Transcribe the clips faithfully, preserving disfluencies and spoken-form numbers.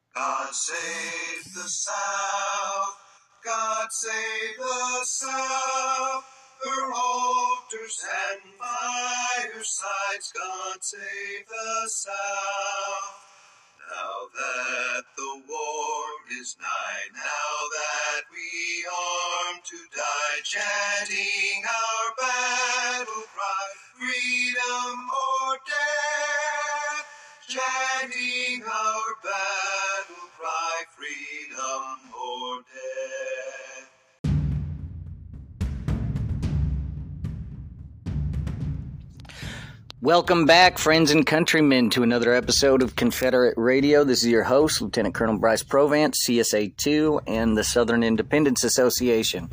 God save the South, God save the South, her altars and firesides, God save the South. Now that the war is nigh, now that we arm to die, chanting our battle cry, freedom or death, chanting our battle cry, freedom or death. Welcome back, friends and countrymen, to another episode of Confederate Radio. This is your host, Lieutenant Colonel Bryce Provance, C S A two, and the Southern Independence Association.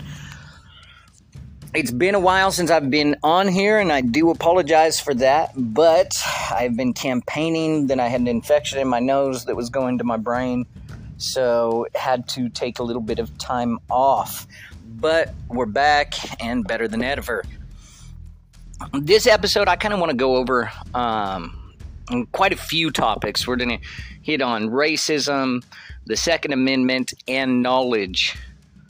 It's been a while since I've been on here, and I do apologize for that, but I've been campaigning, then I had an infection in my nose that was going to my brain, so had to take a little bit of time off. But we're back, and better than ever. This episode, I kind of want to go over um, quite a few topics. We're going to hit on racism, the Second Amendment, and knowledge.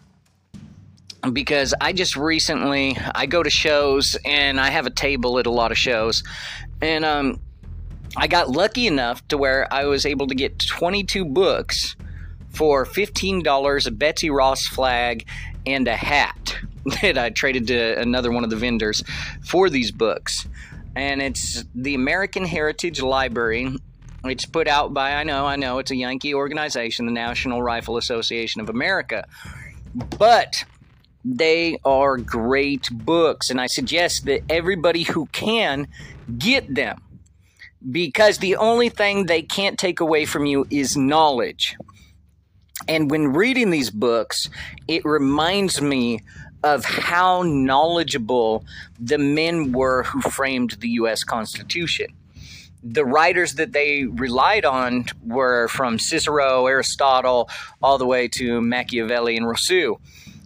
Because I just recently, I go to shows, and I have a table at a lot of shows. And um, I got lucky enough to where I was able to get twenty-two books for fifteen dollars, a Betsy Ross flag, and a hat that I traded to another one of the vendors for these books. And it's the American Heritage Library. It's put out by, I know, I know, it's a Yankee organization, the National Rifle Association of America. But they are great books, and I suggest that everybody who can get them, because the only thing they can't take away from you is knowledge. And when reading these books, it reminds me of how knowledgeable the men were who framed the U S Constitution. The writers that they relied on were from Cicero, Aristotle, all the way to Machiavelli and Rousseau.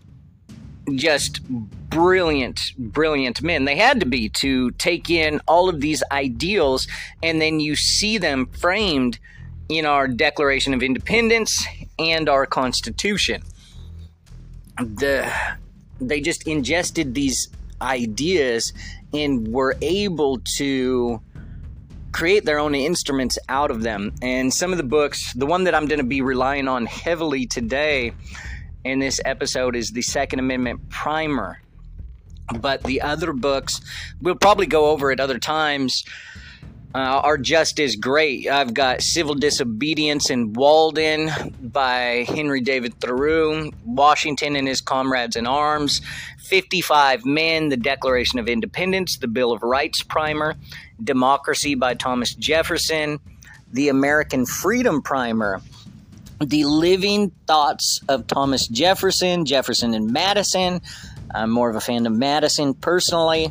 Just brilliant, brilliant men. They had to be to take in all of these ideals, and then you see them framed in our Declaration of Independence and our Constitution. The, they just ingested these ideas and were able to create their own instruments out of them. And some of the books, the one that I'm going to be relying on heavily today in this episode is the Second Amendment Primer. But the other books, we'll probably go over at other times, Uh, are just as great. I've got Civil Disobedience in Walden by Henry David Thoreau, Washington and His Comrades in Arms, fifty-five Men, the Declaration of Independence, the Bill of Rights Primer, Democracy by Thomas Jefferson, the American Freedom Primer, The Living Thoughts of Thomas Jefferson, Jefferson and Madison. I'm more of a fan of Madison personally.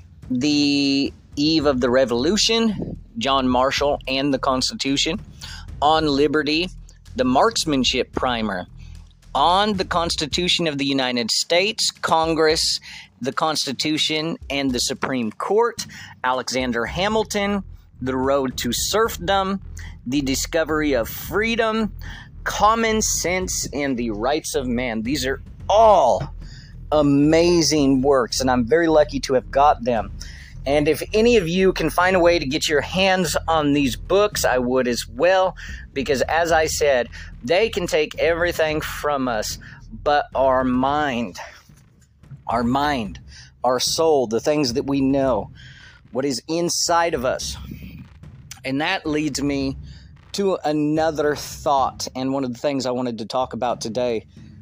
The Eve of the Revolution, John Marshall and the Constitution. On Liberty, the Marksmanship Primer. On the Constitution of the United States, Congress, the Constitution, and the Supreme Court, Alexander Hamilton, The Road to Serfdom, The Discovery of Freedom, Common Sense, and The Rights of Man. These are all amazing works, and I'm very lucky to have got them. And if any of you can find a way to get your hands on these books, I would as well, because as I said, they can take everything from us but our mind, our mind, our soul, the things that we know, what is inside of us. And that leads me to another thought, and one of the things I wanted to talk about today.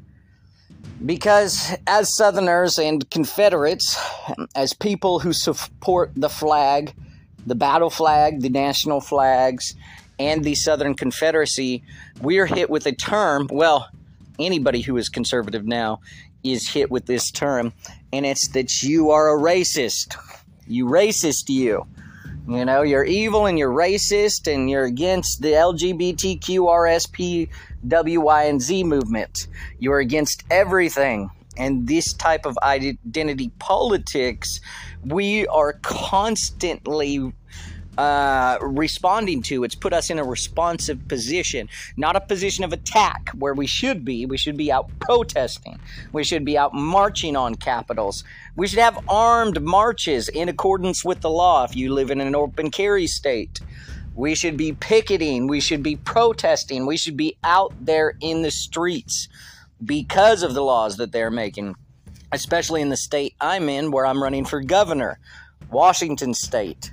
Because as Southerners and Confederates, as people who support the flag, the battle flag, the national flags, and the Southern Confederacy, we are hit with a term, well, anybody who is conservative now is hit with this term, and it's that you are a racist. You racist, you. You know, you're evil and you're racist and you're against the L G B T Q R S P W Y and Z movement. You're against everything. And this type of identity politics, we are constantly uh, responding to. It's put us in a responsive position, not a position of attack where we should be. We should be out protesting. We should be out marching on capitals. We should have armed marches in accordance with the law if you live in an open carry state. We should be picketing. We should be protesting. We should be out there in the streets because of the laws that they're making, especially in the state I'm in where I'm running for governor, Washington State.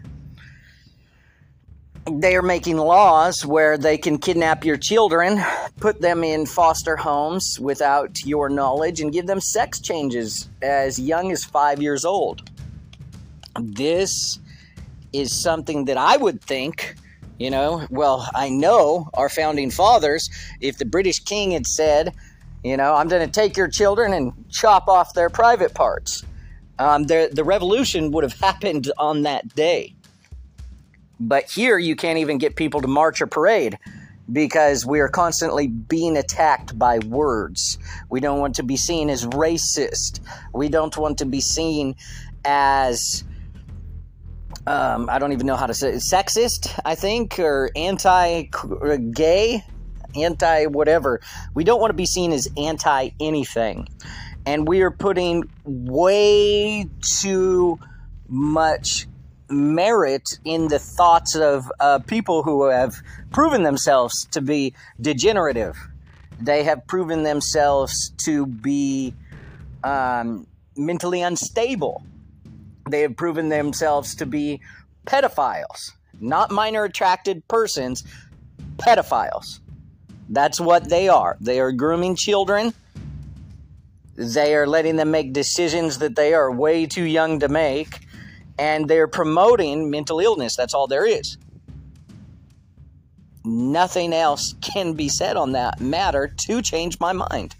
They are making laws where they can kidnap your children, put them in foster homes without your knowledge, and give them sex changes as young as five years old. This is something that I would think, you know, well, I know our founding fathers, if the British king had said, you know, I'm going to take your children and chop off their private parts, um, the, the revolution would have happened on that day. But here you can't even get people to march or parade because we are constantly being attacked by words. We don't want to be seen as racist. We don't want to be seen as, um, I don't even know how to say it, sexist, I think, or anti-gay, anti-whatever. We don't want to be seen as anti-anything. And we are putting way too much merit in the thoughts of uh, people who have proven themselves to be degenerative. They have proven themselves to be um, mentally unstable. They have proven themselves to be pedophiles, not minor attracted persons, pedophiles. That's what they are. They are grooming children. They are letting them make decisions that they are way too young to make. And they're promoting mental illness. That's all there is. Nothing else can be said on that matter to change my mind.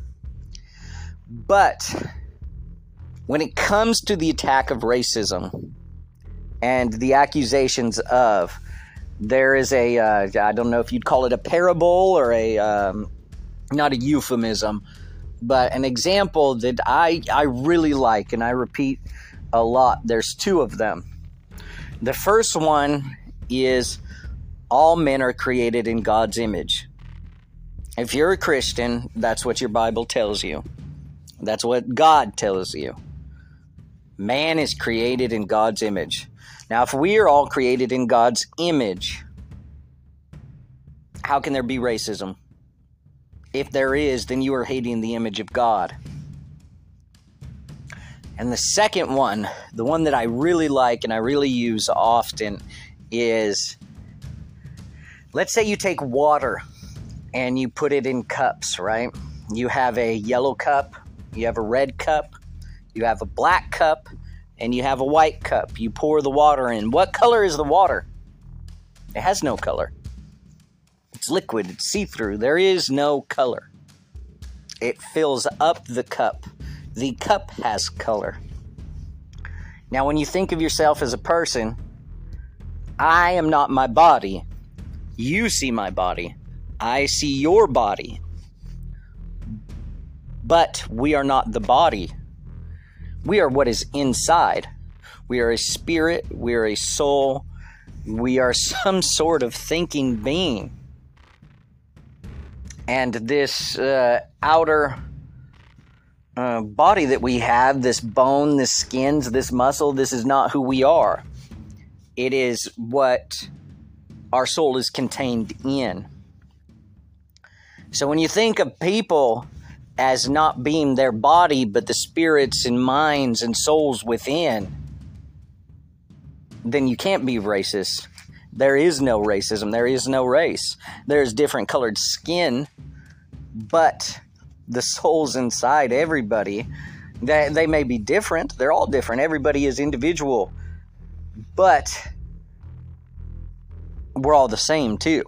But when it comes to the attack of racism and the accusations of, there is a, uh, I don't know if you'd call it a parable or a, um, not a euphemism, but an example that I, I really like, and I repeat a lot. There's two of them. The first one is all men are created in God's image. If you're a Christian, that's what your Bible tells you. That's what God tells you. Man is created in God's image. Now, if we are all created in God's image, how can there be racism? If there is, then you are hating the image of God. And the second one, the one that I really like and I really use often is, let's say you take water and you put it in cups, right? You have a yellow cup, you have a red cup, you have a black cup, and you have a white cup. You pour the water in. What color is the water? It has no color. It's liquid, it's see-through. There is no color. It fills up the cup. The cup has color. Now, when you think of yourself as a person, I am not my body. You see my body. I see your body. But we are not the body. We are what is inside. We are a spirit. We are a soul. We are some sort of thinking being. And this uh, outer Uh, body that we have, this bone, this skins, this muscle, this is not who we are. It is what our soul is contained in. So when you think of people as not being their body, but the spirits and minds and souls within, then you can't be racist. There is no racism. There is no race. There's different colored skin, but the souls inside everybody, they, they may be different. They're all different. Everybody is individual. But we're all the same too.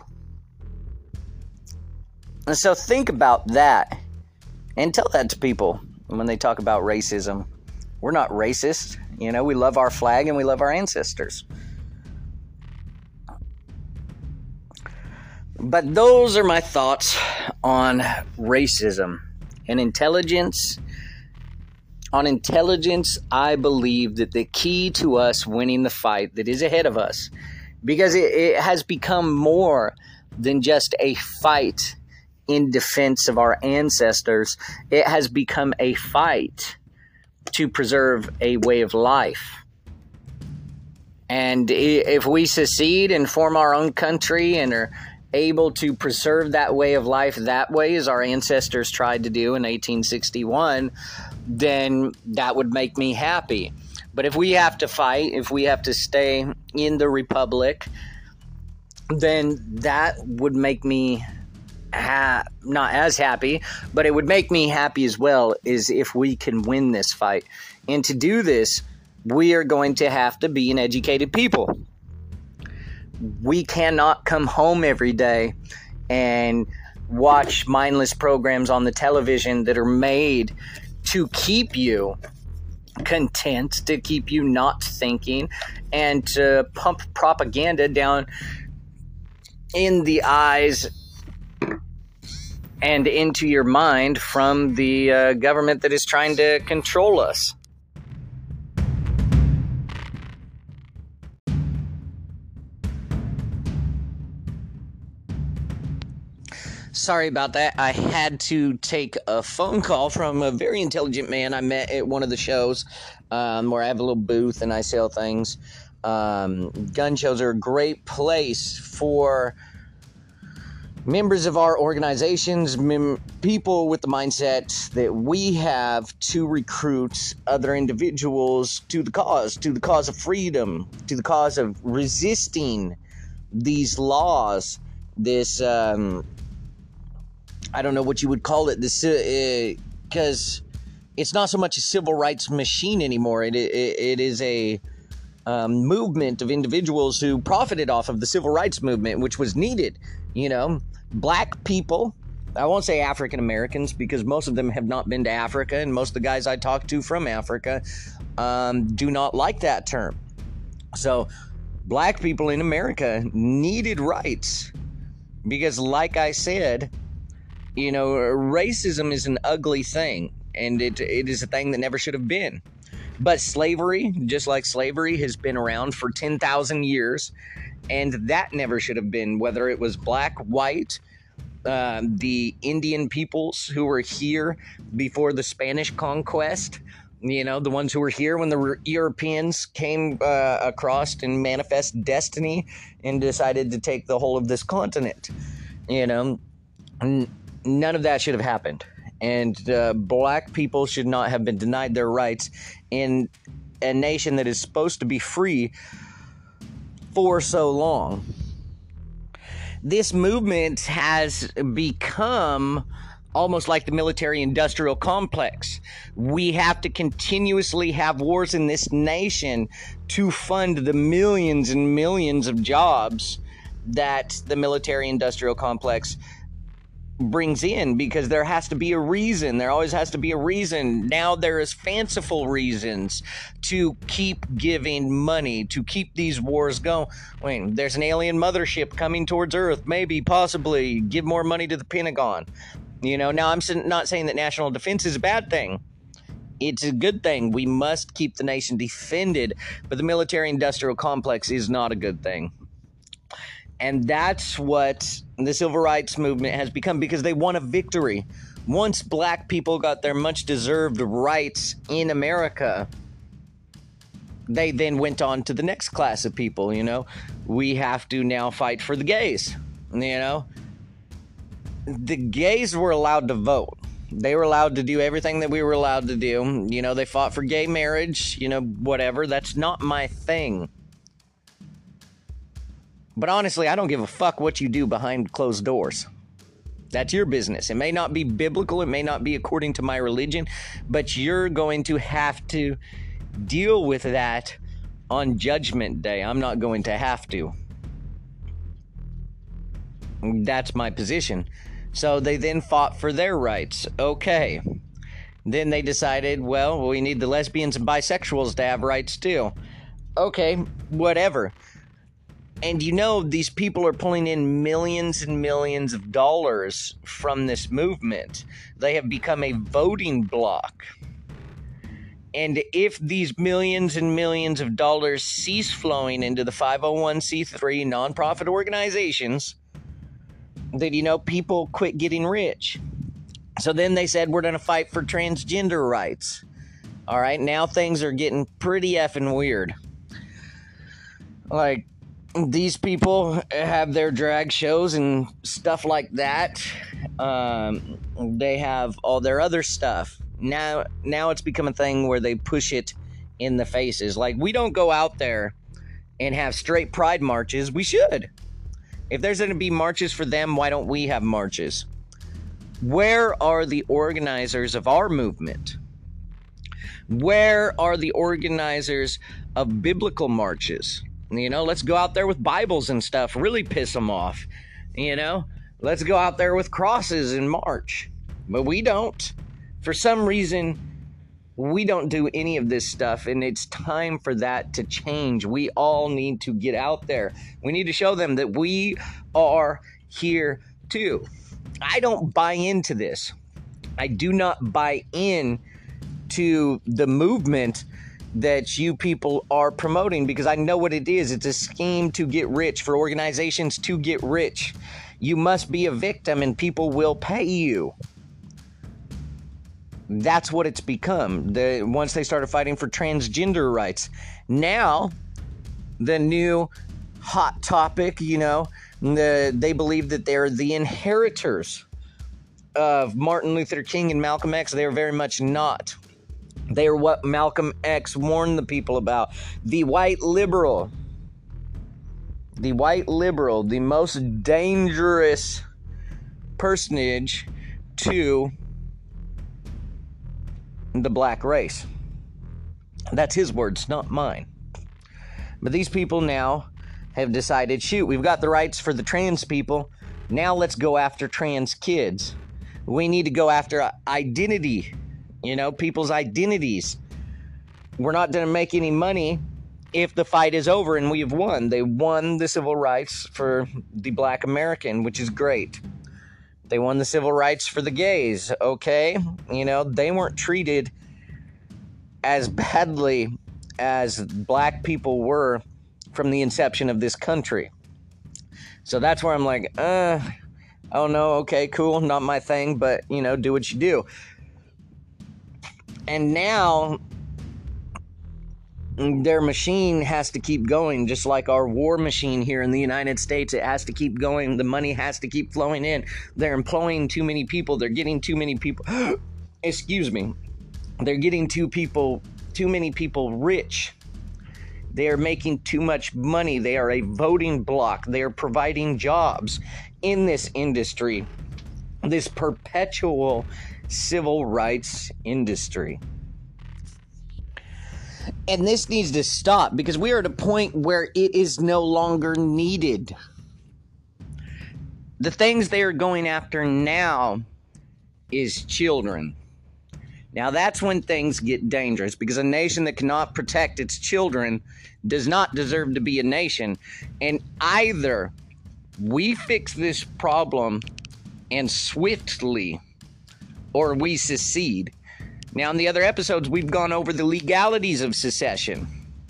And so think about that and tell that to people when they talk about racism. We're not racist. You know, we love our flag and we love our ancestors. But those are my thoughts on racism and intelligence. On intelligence, I believe that the key to us winning the fight that is ahead of us because it, it has become more than just a fight in defense of our ancestors. It has become a fight to preserve a way of life. And if we secede and form our own country and are able to preserve that way of life that way, as our ancestors tried to do in eighteen sixty-one, then that would make me happy. But if we have to fight, if we have to stay in the republic, then that would make me ha- not as happy, but it would make me happy as well, is if we can win this fight. And to do this, we are going to have to be an educated people. We cannot come home every day and watch mindless programs on the television that are made to keep you content, to keep you not thinking, and to pump propaganda down in the eyes and into your mind from the uh, government that is trying to control us. Sorry about that. I had to take a phone call from a very intelligent man I met at one of the shows, um, where I have a little booth and I sell things. Um, gun shows are a great place for members of our organizations, mem- people with the mindset that we have to recruit other individuals to the cause, to the cause of freedom, to the cause of resisting these laws, this... Um, I don't know what you would call it, this, because uh, it's not so much a civil rights machine anymore. It it, it is a um, movement of individuals who profited off of the civil rights movement, which was needed. You know, black people, I won't say African Americans, because most of them have not been to Africa, and most of the guys I talk to from Africa um, do not like that term. So, black people in America needed rights, because like I said, you know, racism is an ugly thing, and it it is a thing that never should have been. But slavery, just like slavery, has been around for ten thousand years, and that never should have been, whether it was black, white, uh, the Indian peoples who were here before the Spanish conquest, you know, the ones who were here when the Europeans came uh, across and manifest destiny and decided to take the whole of this continent, you know. And none of that should have happened, and uh, black people should not have been denied their rights in a nation that is supposed to be free for so long. This movement has become almost like the military-industrial complex. We have to continuously have wars in this nation to fund the millions and millions of jobs that the military-industrial complex brings in, because there has to be a reason. There always has to be a reason. Now there is fanciful reasons to keep giving money, to keep these wars going. Wait, there's an alien mothership coming towards Earth, maybe, possibly, give more money to the Pentagon. You know, now I'm not saying that national defense is a bad thing. It's a good thing. We must keep the nation defended, but the military-industrial complex is not a good thing. And that's what the civil rights movement has become, because they won a victory. Once black people got their much-deserved rights in America, they then went on to the next class of people, you know. We have to now fight for the gays, you know. The gays were allowed to vote. They were allowed to do everything that we were allowed to do. You know, they fought for gay marriage, you know, whatever. That's not my thing. But honestly, I don't give a fuck what you do behind closed doors. That's your business. It may not be biblical, it may not be according to my religion, but you're going to have to deal with that on Judgment Day. I'm not going to have to. That's my position. So they then fought for their rights. Okay. Then they decided, well, we need the lesbians and bisexuals to have rights too. Okay, whatever. And you know, these people are pulling in millions and millions of dollars from this movement. They have become a voting bloc. And if these millions and millions of dollars cease flowing into the five oh one c three nonprofit organizations, then, you know, people quit getting rich. So then they said, we're going to fight for transgender rights. All right, now things are getting pretty effing weird. Like, these people have their drag shows and stuff like that. Um, they have all their other stuff. Now, now it's become a thing where they push it in the faces. Like, we don't go out there and have straight pride marches. We should. If there's going to be marches for them, why don't we have marches? Where are the organizers of our movement? Where are the organizers of biblical marches? You know, let's go out there with Bibles and stuff, really piss them off. You know, let's go out there with crosses and march. But we don't. For some reason, we don't do any of this stuff, and it's time for that to change. We all need to get out there. We need to show them that we are here too. I don't buy into this. I do not buy in to the movement that you people are promoting, because I know what it is. It's a scheme to get rich, for organizations to get rich. You must be a victim and people will pay you. That's what it's become. The, once they started fighting for transgender rights. Now, the new hot topic, you know, the, they believe that they're the inheritors of Martin Luther King and Malcolm X. They are very much not. They are what Malcolm X warned the people about. The white liberal. The white liberal, the most dangerous personage to the black race. That's his words, not mine. But these people now have decided, shoot, we've got the rights for the trans people. Now let's go after trans kids. We need to go after identity, you know, people's identities. We're not going to make any money if the fight is over and we've won. They won the civil rights for the black American, which is great. They won the civil rights for the gays, okay? You know, they weren't treated as badly as black people were from the inception of this country. So that's where I'm like, uh, oh no, okay, cool, not my thing, but, you know, do what you do. And now their machine has to keep going, just like our war machine here in the United States. It has to keep going. The money has to keep flowing in. They're employing too many people. They're getting too many people. Excuse me. They're getting too people, too many people rich. They are making too much money. They are a voting bloc. They are providing jobs in this industry, this perpetual civil rights industry. And this needs to stop, because we are at a point where it is no longer needed. The things they are going after now is children. Now that's when things get dangerous, because a nation that cannot protect its children does not deserve to be a nation. And either we fix this problem and swiftly, or we secede. Now, in the other episodes, we've gone over the legalities of secession.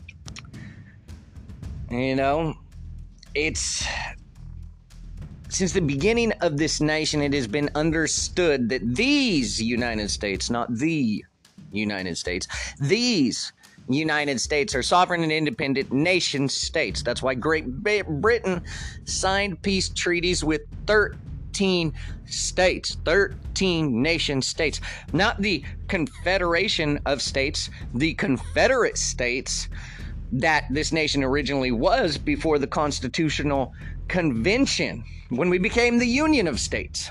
You know, it's... Since the beginning of this nation, it has been understood that these United States, not the United States, these United States are sovereign and independent nation states. That's why Great Britain signed peace treaties with thirteen states, thirteen nation states, not the Confederation of States, the Confederate States that this nation originally was before the Constitutional Convention, when we became the Union of States.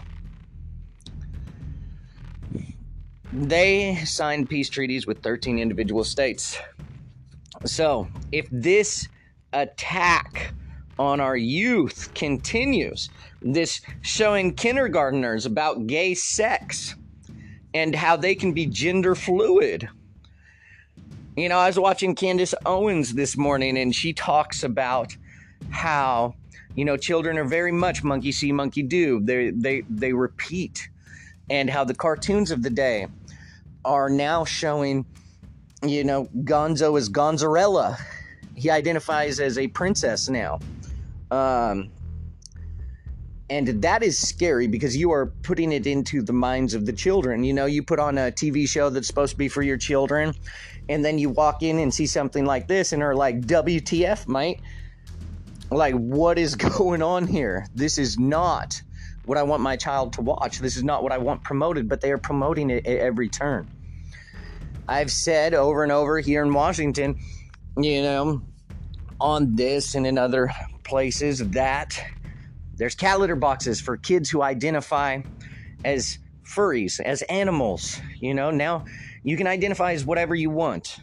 They signed peace treaties with thirteen individual states. So, if this attack on our youth continues, this showing kindergartners about gay sex and how they can be gender fluid. You know, I was watching Candace Owens this morning, and she talks about how, you know, children are very much monkey see, monkey do. They they they repeat, and how the cartoons of the day are now showing You know, Gonzo is Gonzarella. He identifies as a princess now. Um, and that is scary because you are putting it into the minds of the children. You know, you put on a T V show that's supposed to be for your children, and then you walk in and see something like this and are like, W T F, mate? Like, what is going on here? This is not what I want my child to watch. This is not what I want promoted, but they are promoting it at every turn. I've said over and over here in Washington, you know, on this and in other places, that there's cat litter boxes for kids who identify as furries, as animals. You know, now you can identify as whatever you want.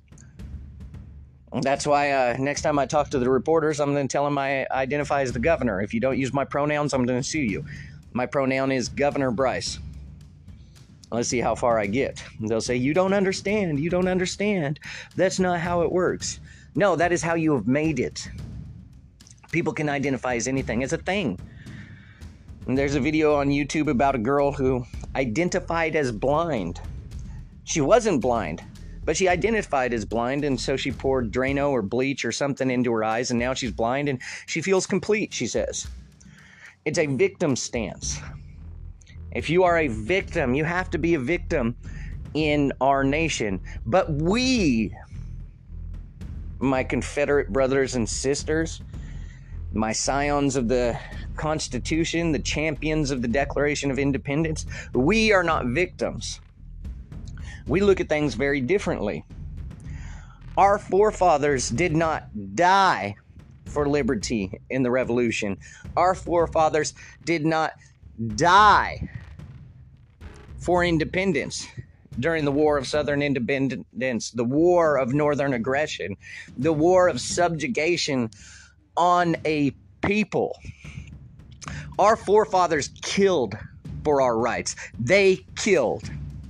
That's why uh, next time I talk to the reporters, I'm going to tell them I identify as the governor. If you don't use my pronouns, I'm going to sue you. My pronoun is Governor Bryce. Let's see how far I get. They'll say, you don't understand. You don't understand. That's not how it works. No, that is how you have made it. People can identify as anything. It's a thing. And there's a video on YouTube about a girl who identified as blind. She wasn't blind, but she identified as blind, and so she poured Drano or bleach or something into her eyes, and now she's blind, and she feels complete, she says. It's a victim stance. If you are a victim, you have to be a victim in our nation. But we, my Confederate brothers and sisters, my scions of the Constitution, the champions of the Declaration of Independence, we are not victims. We look at things very differently. Our forefathers did not die for liberty in the Revolution. Our forefathers did not die for independence during the War of Southern Independence, the War of Northern Aggression, the War of Subjugation on a people. Our forefathers killed for our rights. They killed.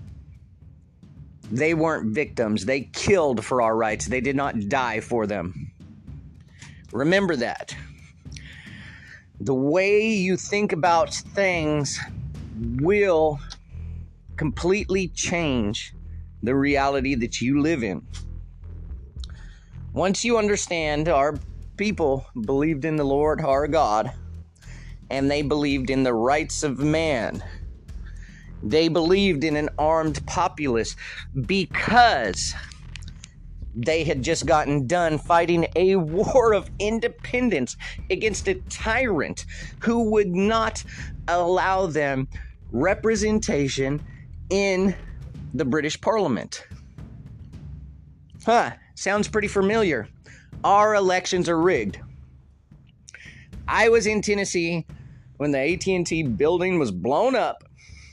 They weren't victims. They killed for our rights. They did not die for them. Remember that. The way you think about things will completely change the reality that you live in. Once you understand, our people believed in the Lord our God, and they believed in the rights of man. They believed in an armed populace because they had just gotten done fighting a war of independence against a tyrant who would not allow them representation in the British Parliament. Huh, sounds pretty familiar. Our elections are rigged. I was in Tennessee when the A T and T building was blown up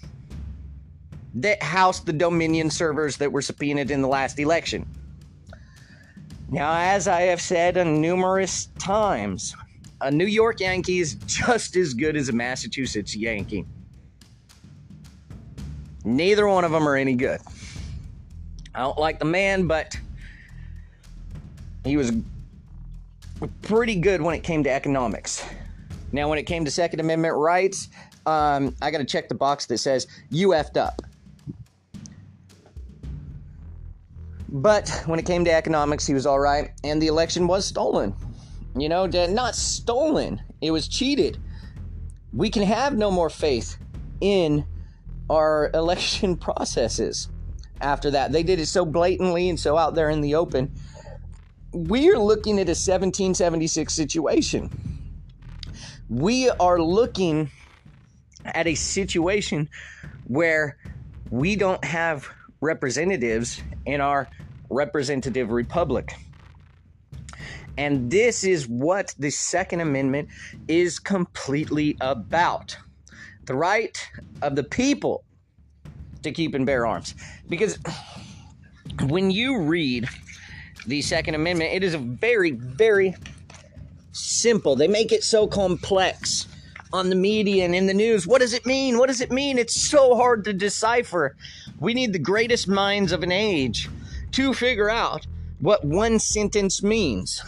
that housed the Dominion servers that were subpoenaed in the last election. Now, as I have said numerous times, a New York Yankee is just as good as a Massachusetts Yankee. Neither one of them are any good. I don't like the man, but he was pretty good when it came to economics. Now, when it came to Second Amendment rights, um, I got to check the box that says, you effed up. But when it came to economics, he was all right. And the election was stolen. You know, not stolen. It was cheated. We can have no more faith in our election processes after that. They did it so blatantly and so out there in the open. We are looking at a seventeen seventy-six situation. We are looking at a situation where we don't have representatives in our representative republic. And this is what the Second Amendment is completely about. The right of the people to keep and bear arms. Because when you read the Second Amendment, it is a very, very simple. They make it so complex on the media and in the news. What does it mean? What does it mean? It's so hard to decipher. We need the greatest minds of an age to figure out what one sentence means.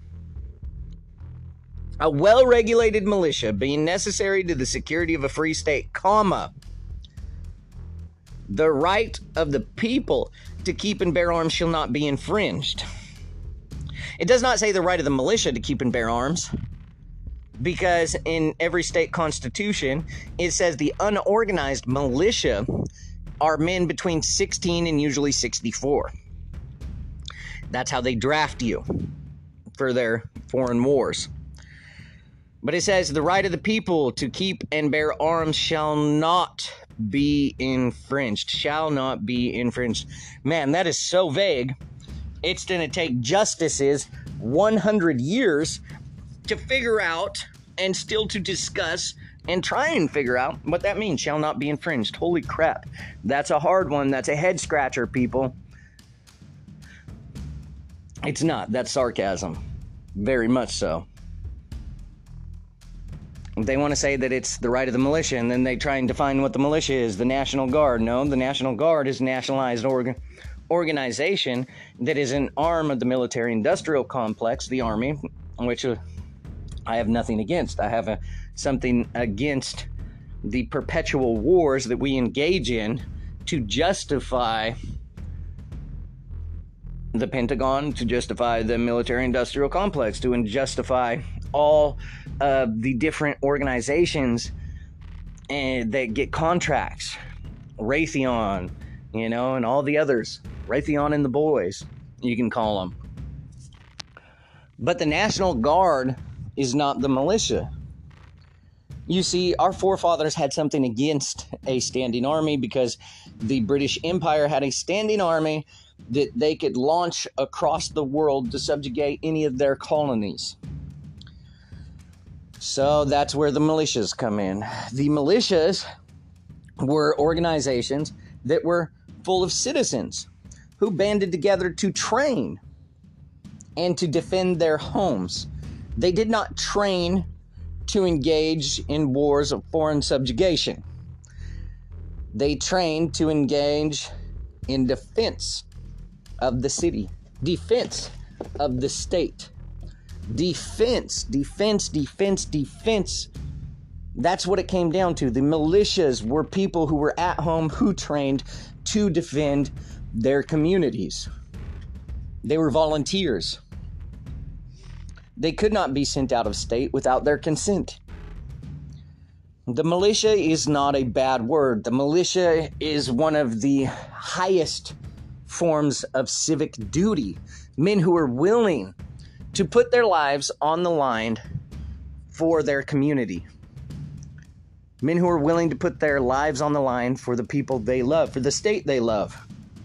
A well-regulated militia being necessary to the security of a free state, comma, the right of the people to keep and bear arms shall not be infringed. It does not say the right of the militia to keep and bear arms, because in every state constitution, it says the unorganized militia are men between sixteen and usually sixty-four. That's how they draft you for their foreign wars. But it says the right of the people to keep and bear arms shall not be infringed. Shall not be infringed. Man, that is so vague. It's going to take justices one hundred years to figure out and still to discuss and try and figure out what that means. Shall not be infringed. Holy crap. That's a hard one. That's a head scratcher, people. It's not. That's sarcasm. Very much so. They want to say that it's the right of the militia, and then they try and define what the militia is. The National Guard. No, the National Guard is a nationalized organ organization that is an arm of the military-industrial complex, the Army, which uh, I have nothing against. I have a, something against the perpetual wars that we engage in to justify the Pentagon, to justify the military-industrial complex, to justify all uh, the different organizations and that get contracts, Raytheon, you know, and all the others, Raytheon and the boys, you can call them. But the National Guard is not the militia. You see, our forefathers had something against a standing army because the British Empire had a standing army that they could launch across the world to subjugate any of their colonies. So that's where the militias come in. The militias were organizations that were full of citizens who banded together to train and to defend their homes. They did not train to engage in wars of foreign subjugation. They trained to engage in defense of the city, defense of the state. Defense, defense, defense, defense. That's what it came down to. The militias were people who were at home who trained to defend their communities. They were volunteers. They could not be sent out of state without their consent. The militia is not a bad word. The militia is one of the highest forms of civic duty. Men who are willing to put their lives on the line for their community. Men who are willing to put their lives on the line for the people they love, for the state they love.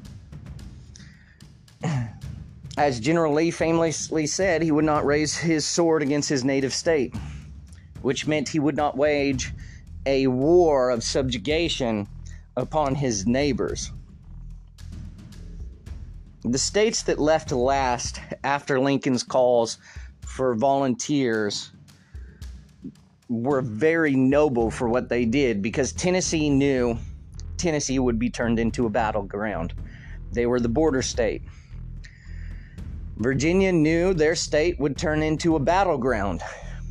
As General Lee famously said, he would not raise his sword against his native state, which meant he would not wage a war of subjugation upon his neighbors. The states that left last after Lincoln's calls for volunteers were very noble for what they did, because Tennessee knew Tennessee would be turned into a battleground. They were the border state. Virginia knew their state would turn into a battleground.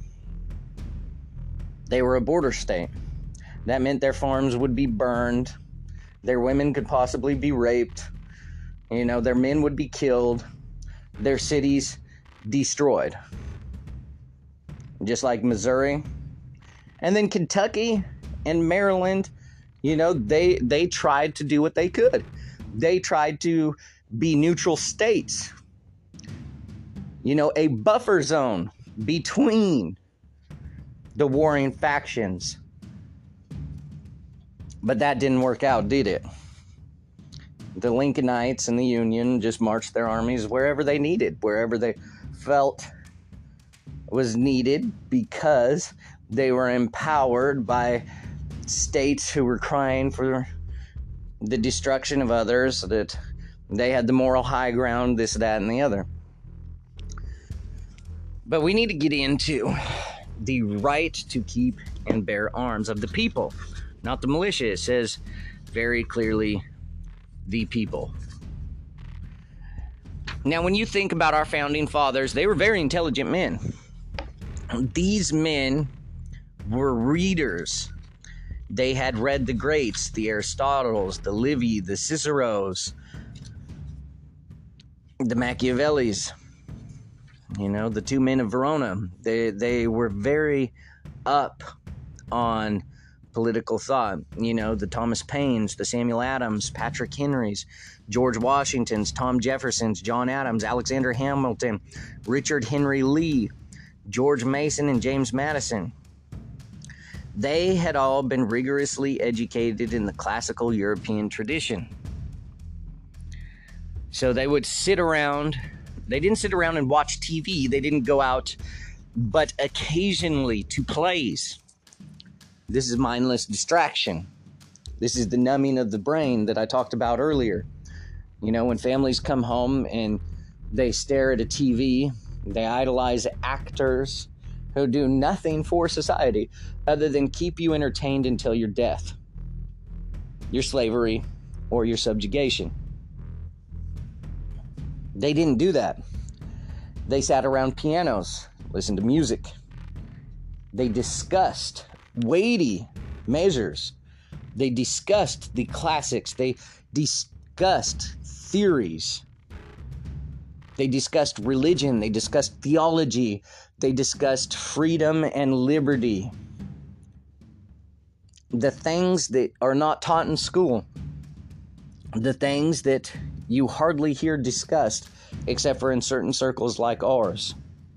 They were a border state. That meant their farms would be burned. Their women could possibly be raped. You know, their men would be killed. Their cities destroyed. Just like Missouri. And then Kentucky and Maryland, you know, they they tried to do what they could. They tried to be neutral states. You know, a buffer zone between the warring factions. But that didn't work out, did it? The Lincolnites and the Union just marched their armies wherever they needed, wherever they felt was needed, because they were empowered by states who were crying for the destruction of others, that they had the moral high ground, this, that, and the other. But we need to get into the right to keep and bear arms of the people, not the militia. It says very clearly, the people. Now, when you think about our founding fathers, they were very intelligent men. These men were readers. They had read the greats, the Aristotles, the Livy, the Ciceros, the Machiavellis, you know, the two men of Verona. They they were very up on political thought. You know, the Thomas Paines, the Samuel Adams, Patrick Henrys, George Washingtons, Tom Jeffersons, John Adams, Alexander Hamilton, Richard Henry Lee, George Mason, and James Madison. They had all been rigorously educated in the classical European tradition. So they would sit around. They didn't sit around and watch T V. They didn't go out, but occasionally to plays. This is mindless distraction. This is the numbing of the brain that I talked about earlier. You know, when families come home and they stare at a T V, they idolize actors who do nothing for society other than keep you entertained until your death, your slavery, or your subjugation. They didn't do that. They sat around pianos, listened to music. They discussed weighty measures. They discussed the classics. They discussed theories. They discussed religion. They discussed theology. They discussed freedom and liberty. The things that are not taught in school. The things that you hardly hear discussed, except for in certain circles like ours.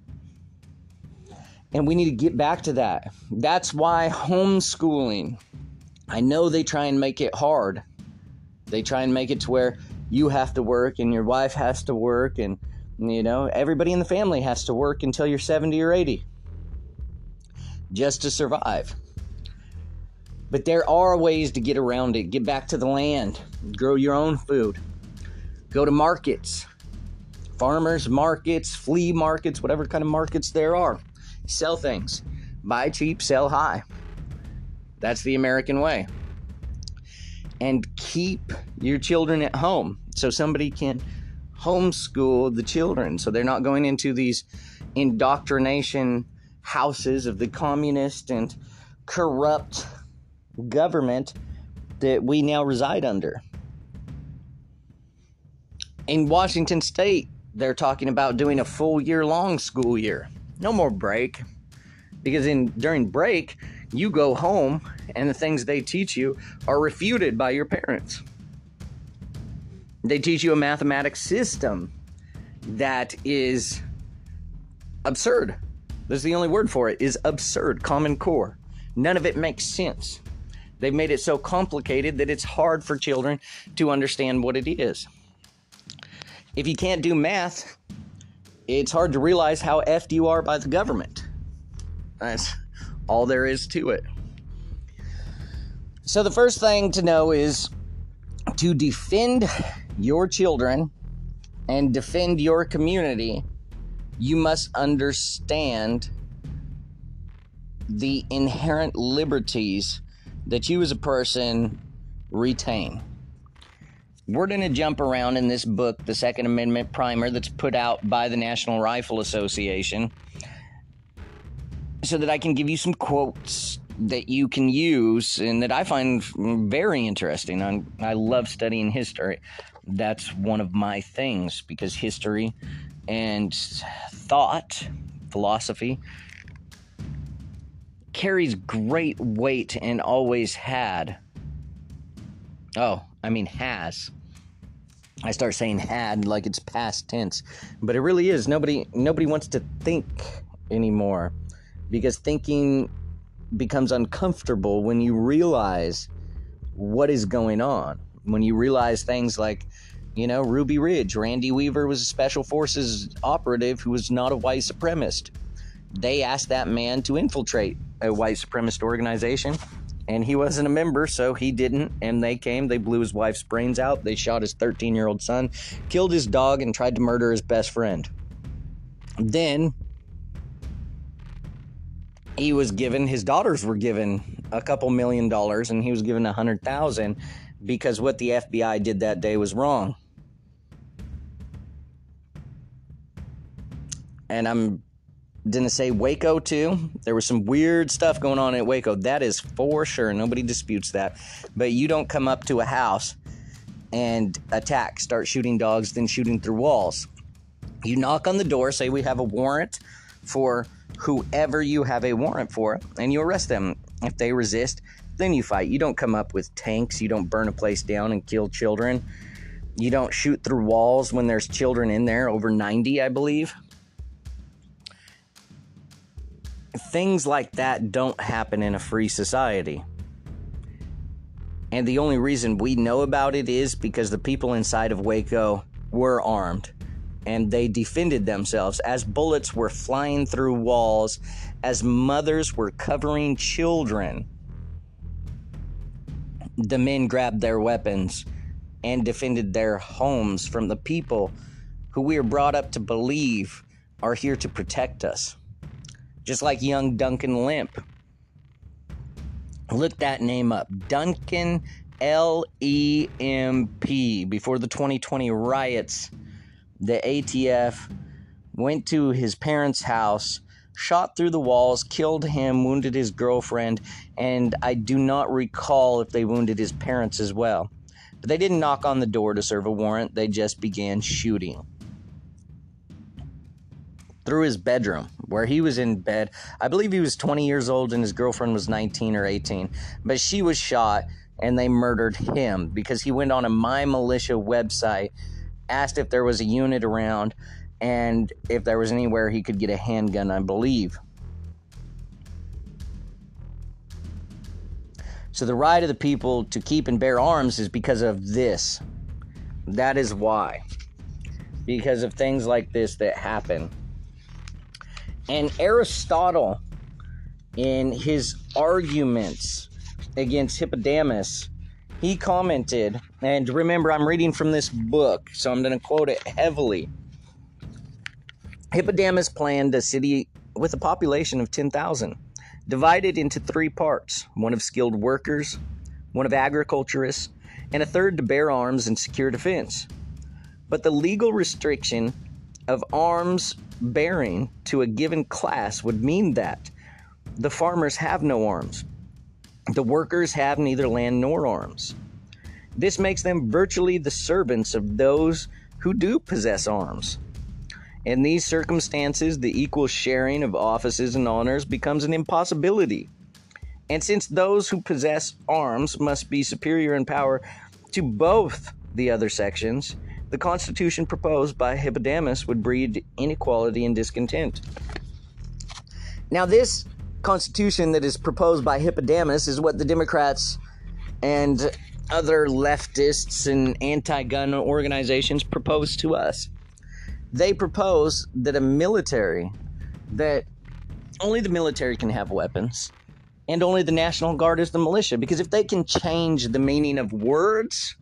And we need to get back to that. That's why homeschooling, I know they try and make it hard. They try and make it to where you have to work and your wife has to work and, you know, everybody in the family has to work until you're seventy or eighty just to survive. But there are ways to get around it. Get back to the land. Grow your own food. Go to markets. Farmers markets, flea markets, whatever kind of markets there are. Sell things. Buy cheap, sell high. That's the American way. And keep your children at home so somebody can homeschool the children so they're not going into these indoctrination houses of the communist and corrupt government that we now reside under. In Washington State, they're talking about doing a full year-long school year. No more break. Because in during break, you go home and the things they teach you are refuted by your parents. They teach you a mathematics system that is absurd. That's the only word for it, is absurd. Common Core. None of it makes sense. They've made it so complicated that it's hard for children to understand what it is. If you can't do math, it's hard to realize how effed you are by the government. That's all there is to it. So the first thing to know is to defend your children and defend your community, you must understand the inherent liberties that you as a person retain. We're going to jump around in this book, the Second Amendment Primer, that's put out by the National Rifle Association, so that I can give you some quotes that you can use and that I find very interesting. I, I love studying history. That's one of my things, because history and thought, philosophy, carries great weight and always had. Oh, I mean has. I start saying had like it's past tense, but it really is. Nobody nobody wants to think anymore, because thinking becomes uncomfortable when you realize what is going on. When you realize things like, you know, Ruby Ridge, Randy Weaver was a special forces operative who was not a white supremacist. They asked that man to infiltrate a white supremacist organization, and he wasn't a member, so he didn't. And they came, they blew his wife's brains out, they shot his thirteen-year-old son, killed his dog, and tried to murder his best friend. Then he was given, his daughters were given a couple million dollars, and he was given a hundred thousand because what the F B I did that day was wrong. And I'm gonna say Waco too. There was some weird stuff going on at Waco. That is for sure. Nobody disputes that. But you don't come up to a house and attack, start shooting dogs, then shooting through walls. You knock on the door, say we have a warrant for whoever you have a warrant for, and you arrest them. If they resist, then you fight. You don't come up with tanks. You don't burn a place down and kill children. You don't shoot through walls when there's children in there, over ninety, I believe. Things like that don't happen in a free society. And the only reason we know about it is because the people inside of Waco were armed and they defended themselves as bullets were flying through walls, as mothers were covering children. The men grabbed their weapons and defended their homes from the people who we are brought up to believe are here to protect us. Just like young Duncan Lemp. Look that name up. Duncan L E M P. Before the twenty twenty riots, the A T F went to his parents' house, shot through the walls, killed him, wounded his girlfriend, and I do not recall if they wounded his parents as well. But they didn't knock on the door to serve a warrant. They just began shooting. Through his bedroom, where he was in bed. I believe he was twenty years old and his girlfriend was nineteen or eighteen. But she was shot and they murdered him because he went on a My Militia website, asked if there was a unit around and if there was anywhere he could get a handgun, I believe. So the right of the people to keep and bear arms is because of this. That is why. Because of things like this that happen. And Aristotle, in his arguments against Hippodamus, he commented, and remember, I'm reading from this book, so I'm going to quote it heavily. Hippodamus planned a city with a population of ten thousand, divided into three parts, one of skilled workers, one of agriculturists, and a third to bear arms and secure defense. But the legal restriction of arms bearing to a given class would mean that the farmers have no arms. The workers have neither land nor arms. This makes them virtually the servants of those who do possess arms. In these circumstances, the equal sharing of offices and honors becomes an impossibility. And since those who possess arms must be superior in power to both the other sections, the constitution proposed by Hippodamus would breed inequality and discontent. Now, this constitution that is proposed by Hippodamus is what the Democrats and other leftists and anti-gun organizations propose to us. They propose that a military, that only the military can have weapons, and only the National Guard is the militia, because if they can change the meaning of words,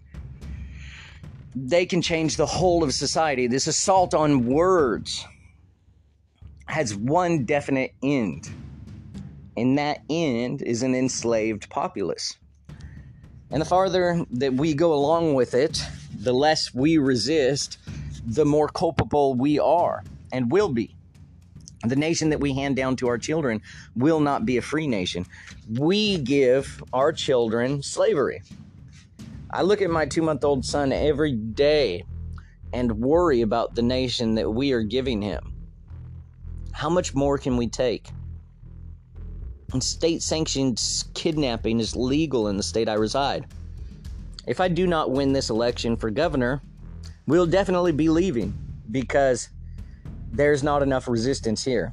they can change the whole of society. This assault on words has one definite end, and that end is an enslaved populace. And the farther that we go along with it, the less we resist, the more culpable we are and will be. The nation that we hand down to our children will not be a free nation. We give our children slavery. I look at my two-month-old son every day and worry about the nation that we are giving him. How much more can we take? And state-sanctioned kidnapping is legal in the state I reside. If I do not win this election for governor, we'll definitely be leaving because there's not enough resistance here.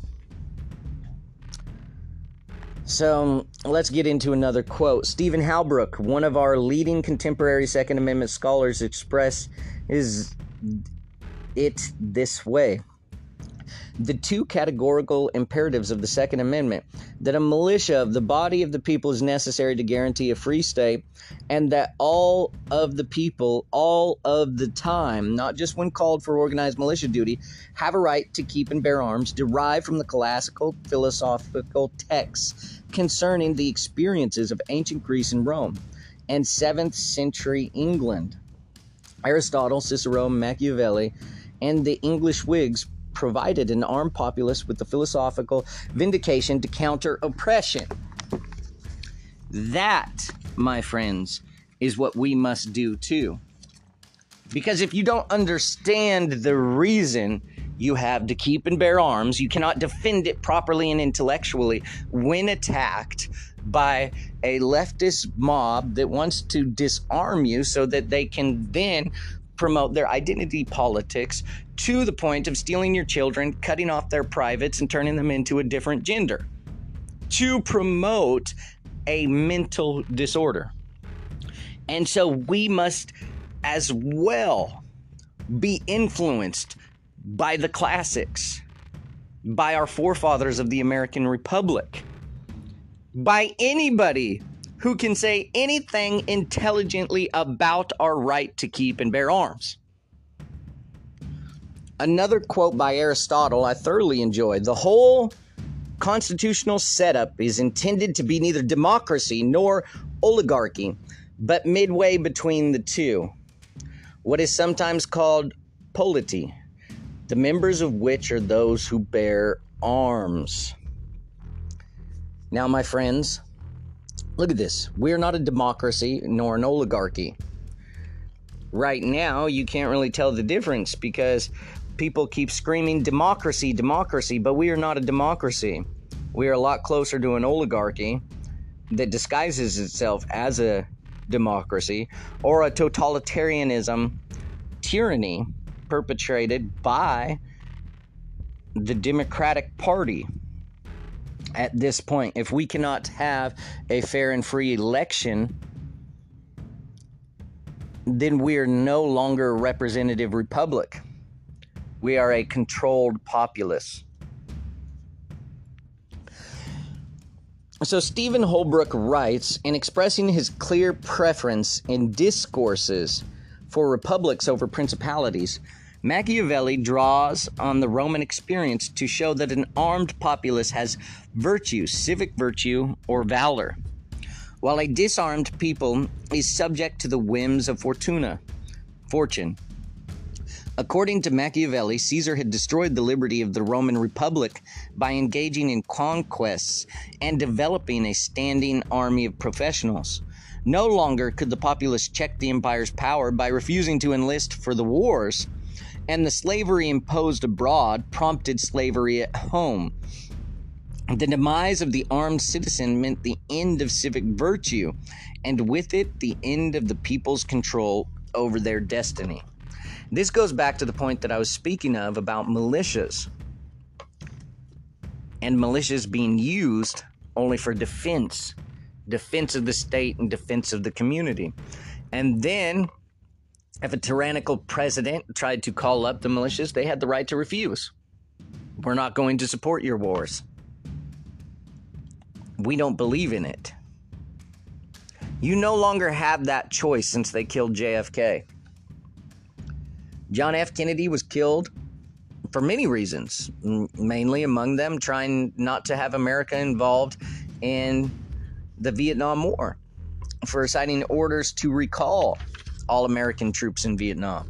So let's get into another quote. Stephen Halbrook, one of our leading contemporary Second Amendment scholars, expressed his, it this way. The two categorical imperatives of the Second Amendment, that a militia of the body of the people is necessary to guarantee a free state, and that all of the people, all of the time, not just when called for organized militia duty, have a right to keep and bear arms, derive from the classical philosophical texts concerning the experiences of ancient Greece and Rome, and seventh century England. Aristotle, Cicero, Machiavelli, and the English Whigs provided an armed populace with the philosophical vindication to counter oppression. That, my friends, is what we must do too. Because if you don't understand the reason you have to keep and bear arms, you cannot defend it properly and intellectually when attacked by a leftist mob that wants to disarm you so that they can then promote their identity politics to the point of stealing your children, cutting off their privates, and turning them into a different gender to promote a mental disorder. And so we must as well be influenced by the classics, by our forefathers of the American Republic, by anybody who can say anything intelligently about our right to keep and bear arms. Another quote by Aristotle I thoroughly enjoyed: the whole constitutional setup is intended to be neither democracy nor oligarchy, but midway between the two, what is sometimes called polity, the members of which are those who bear arms. Now, my friends, look at this. We are not a democracy nor an oligarchy. Right now, you can't really tell the difference because people keep screaming democracy, democracy, but we are not a democracy. We are a lot closer to an oligarchy that disguises itself as a democracy, or a totalitarianism tyranny perpetrated by the Democratic Party. At this point, if we cannot have a fair and free election, then we are no longer a representative republic. We are a controlled populace. So Stephen Holbrook writes, in expressing his clear preference in discourses for republics over principalities, Machiavelli draws on the Roman experience to show that an armed populace has virtue, civic virtue, or valor, while a disarmed people is subject to the whims of fortuna, fortune. According to Machiavelli, Caesar had destroyed the liberty of the Roman Republic by engaging in conquests and developing a standing army of professionals. No longer could the populace check the empire's power by refusing to enlist for the wars, and the slavery imposed abroad prompted slavery at home. The demise of the armed citizen meant the end of civic virtue, and with it, the end of the people's control over their destiny. This goes back to the point that I was speaking of about militias, and militias being used only for defense, defense of the state and defense of the community. And then, if a tyrannical president tried to call up the militias, they had the right to refuse. We're not going to support your wars. We don't believe in it. You no longer have that choice since they killed J F K. John F. Kennedy was killed for many reasons, mainly among them trying not to have America involved in the Vietnam War, for signing orders to recall all American troops in Vietnam.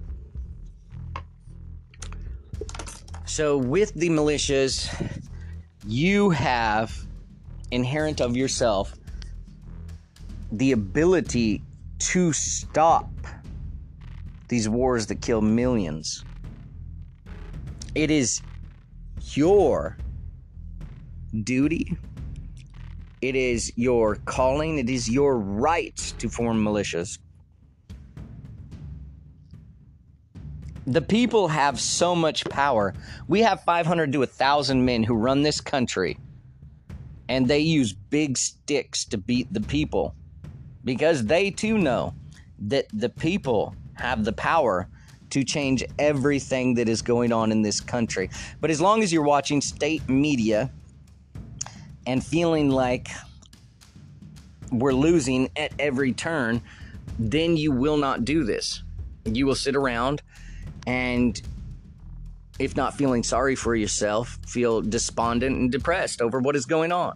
So with the militias, you have inherent of yourself the ability to stop these wars that kill millions. It is your duty, it is your calling, it is your right to form militias. The people have so much power. We have five hundred to one thousand men who run this country, and they use big sticks to beat the people because they too know that the people have the power to change everything that is going on in this country. But as long as you're watching state media and feeling like we're losing at every turn, then you will not do this. You will sit around and, if not feeling sorry for yourself, feel despondent and depressed over what is going on.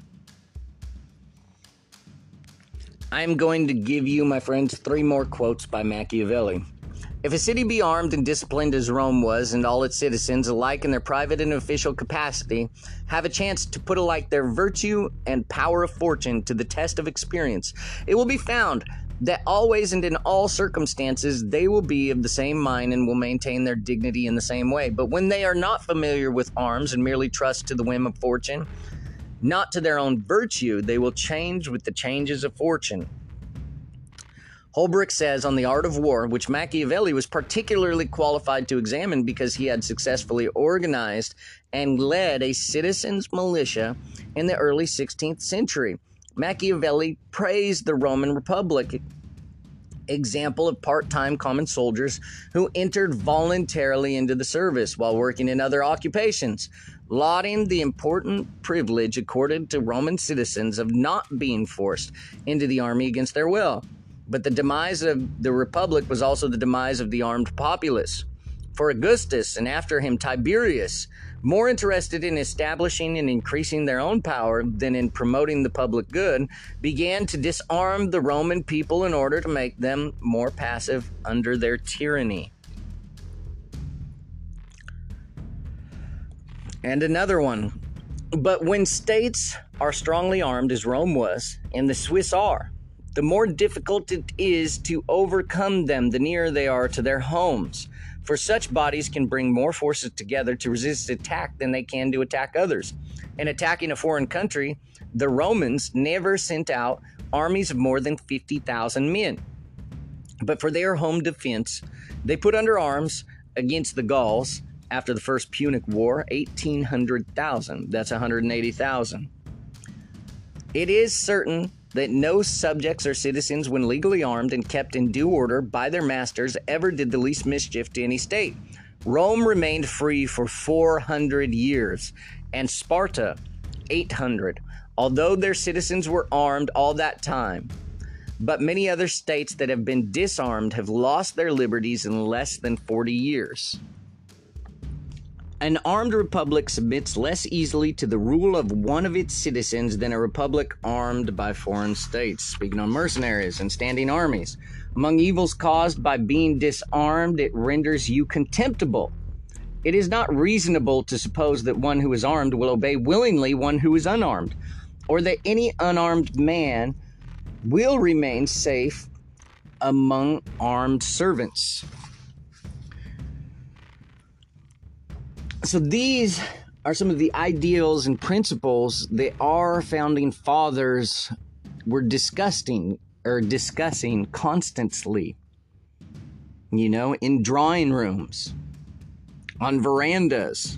I'm going to give you, my friends, three more quotes by Machiavelli. If a city be armed and disciplined as Rome was, and all its citizens, alike in their private and official capacity, have a chance to put alike their virtue and power of fortune to the test of experience, it will be found that always and in all circumstances they will be of the same mind and will maintain their dignity in the same way. But when they are not familiar with arms and merely trust to the whim of fortune, not to their own virtue, they will change with the changes of fortune. Holbrook says on the art of war, which Machiavelli was particularly qualified to examine because he had successfully organized and led a citizens' militia in the early sixteenth century. Machiavelli praised the Roman Republic example of part-time common soldiers who entered voluntarily into the service while working in other occupations, lauding the important privilege accorded to Roman citizens of not being forced into the army against their will. But the demise of the Republic was also the demise of the armed populace. For Augustus, and after him Tiberius, more interested in establishing and increasing their own power than in promoting the public good, began to disarm the Roman people in order to make them more passive under their tyranny. And another one. But when states are strongly armed, as Rome was, and the Swiss are, the more difficult it is to overcome them the nearer they are to their homes. For such bodies can bring more forces together to resist attack than they can to attack others. In attacking a foreign country, the Romans never sent out armies of more than fifty thousand men. But for their home defense, they put under arms against the Gauls after the First Punic War eighteen hundred thousand. That's one hundred eighty thousand. It is certain that no subjects or citizens, when legally armed and kept in due order by their masters, ever did the least mischief to any state. Rome remained free for four hundred years, and Sparta eight hundred, although their citizens were armed all that time. But many other states that have been disarmed have lost their liberties in less than forty years. An armed republic submits less easily to the rule of one of its citizens than a republic armed by foreign states. Speaking on mercenaries and standing armies. Among evils caused by being disarmed, it renders you contemptible. It is not reasonable to suppose that one who is armed will obey willingly one who is unarmed, or that any unarmed man will remain safe among armed servants. So these are some of the ideals and principles that our founding fathers were discussing or discussing constantly, you know, in drawing rooms, on verandas,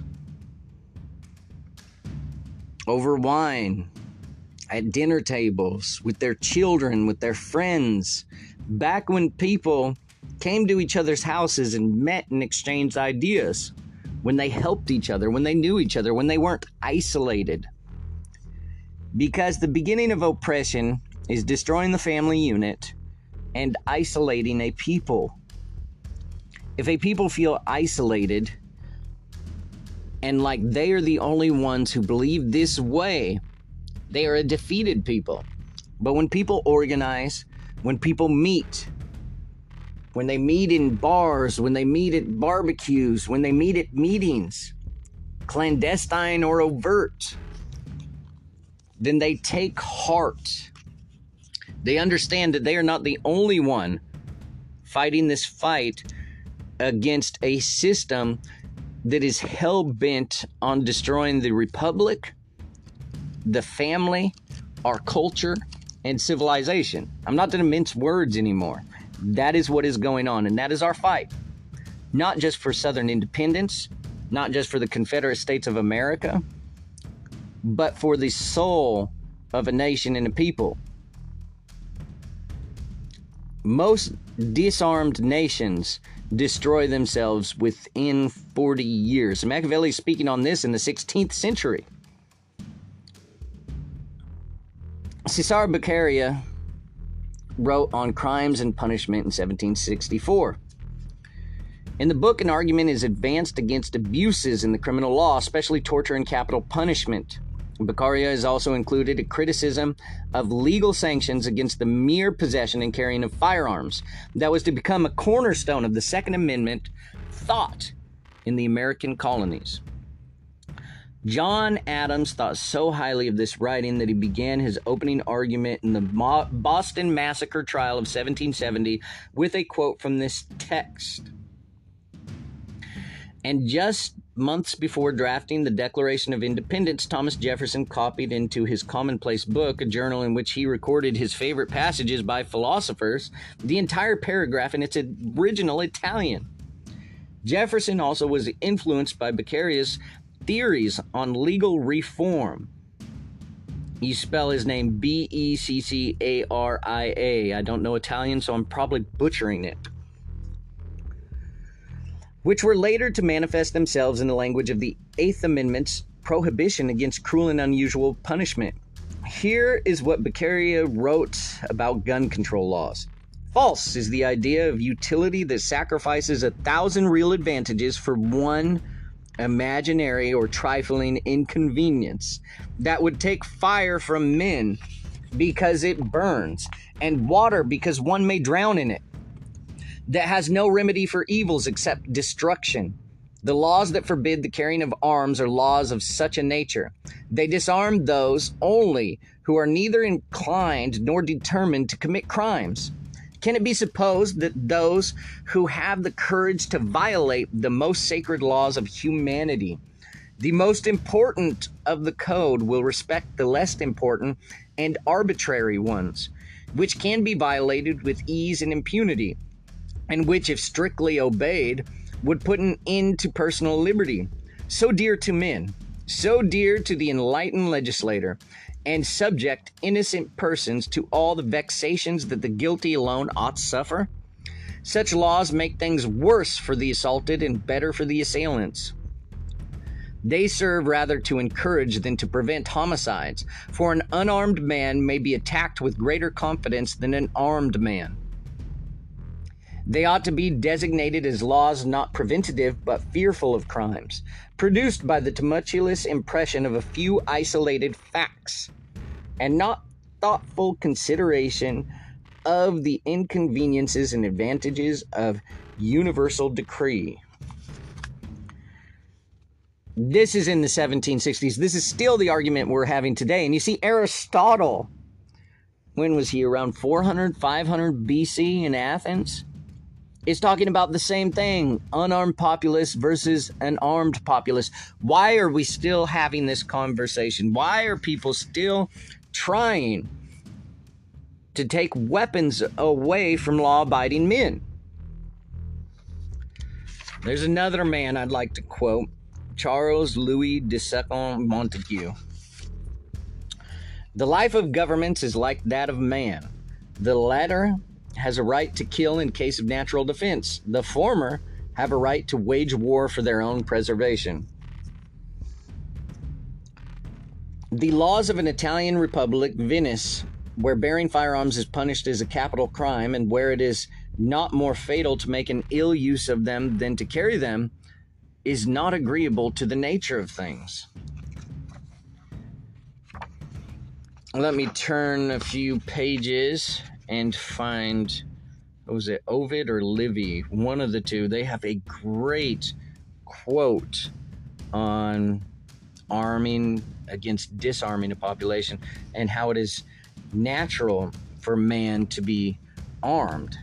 over wine, at dinner tables, with their children, with their friends, back when people came to each other's houses and met and exchanged ideas, when they helped each other, when they knew each other, when they weren't isolated. Because the beginning of oppression is destroying the family unit and isolating a people. If a people feel isolated and like they are the only ones who believe this way, they are a defeated people. But when people organize, when people meet, when they meet in bars, when they meet at barbecues, when they meet at meetings, clandestine or overt, then they take heart. They understand that they are not the only one fighting this fight against a system that is hell-bent on destroying the republic, the family, our culture, and civilization. I'm not going to mince words anymore. That is what is going on, and that is our fight. Not just for Southern independence, not just for the Confederate States of America, but for the soul of a nation and a people. Most disarmed nations destroy themselves within forty years. Machiavelli is speaking on this in the sixteenth century. Cesare Beccaria wrote on crimes and punishment in seventeen sixty-four. In the book, an argument is advanced against abuses in the criminal law, especially torture and capital punishment. Beccaria has also included a criticism of legal sanctions against the mere possession and carrying of firearms that was to become a cornerstone of the Second Amendment thought in the American colonies. John Adams thought so highly of this writing that he began his opening argument in the Mo- Boston Massacre trial of seventeen seventy with a quote from this text. And just months before drafting the Declaration of Independence, Thomas Jefferson copied into his commonplace book, a journal in which he recorded his favorite passages by philosophers, the entire paragraph in its original Italian. Jefferson also was influenced by Beccaриa's theories on legal reform. You spell his name B E C C A R I A. I don't know Italian, so I'm probably butchering it. Which were later to manifest themselves in the language of the Eighth Amendment's prohibition against cruel and unusual punishment. Here is what Beccaria wrote about gun control laws. False is the idea of utility that sacrifices a thousand real advantages for one imaginary or trifling inconvenience that would take fire from men because it burns, and water because one may drown in it, that has no remedy for evils except destruction. The laws that forbid the carrying of arms are laws of such a nature. They disarm those only who are neither inclined nor determined to commit crimes. Can it be supposed that those who have the courage to violate the most sacred laws of humanity, the most important of the code, will respect the less important and arbitrary ones, which can be violated with ease and impunity, and which, if strictly obeyed, would put an end to personal liberty, so dear to men, so dear to the enlightened legislator, and subject innocent persons to all the vexations that the guilty alone ought to suffer? Such laws make things worse for the assaulted and better for the assailants. They serve rather to encourage than to prevent homicides, for an unarmed man may be attacked with greater confidence than an armed man. They ought to be designated as laws not preventative but fearful of crimes, produced by the tumultuous impression of a few isolated facts, and not thoughtful consideration of the inconveniences and advantages of universal decree. This is in the seventeen sixties. This is still the argument we're having today. And you see, Aristotle, when was he? Around four hundred, five hundred B C in Athens? Is talking about the same thing, unarmed populace versus an armed populace. Why are we still having this conversation? Why are people still trying to take weapons away from law-abiding men? There's another man I'd like to quote, Charles Louis de Saint-Montague. The life of governments is like that of man. The latter has a right to kill in case of natural defense. The former have a right to wage war for their own preservation. The laws of an Italian republic, Venice, where bearing firearms is punished as a capital crime and where it is not more fatal to make an ill use of them than to carry them, is not agreeable to the nature of things. Let me turn a few pages and find, what was it, Ovid or Livy? One of the two. They have a great quote on arming against disarming a population and how it is natural for man to be armed.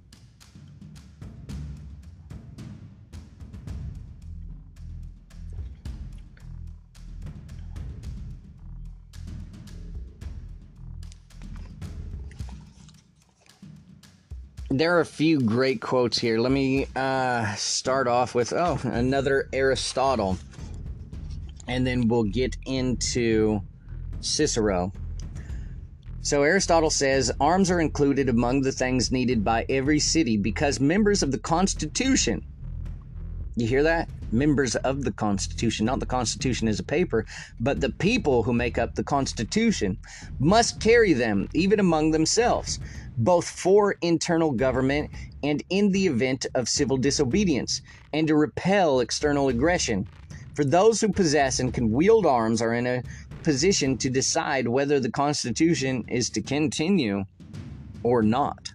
There are a few great quotes here. Let me uh, start off with, oh, another Aristotle. And then we'll get into Cicero. So Aristotle says, arms are included among the things needed by every city because members of the Constitution, you hear that? Members of the Constitution, not the Constitution as a paper, but the people who make up the Constitution must carry them, even among themselves, both for internal government and in the event of civil disobedience, and to repel external aggression. For those who possess and can wield arms are in a position to decide whether the Constitution is to continue or not.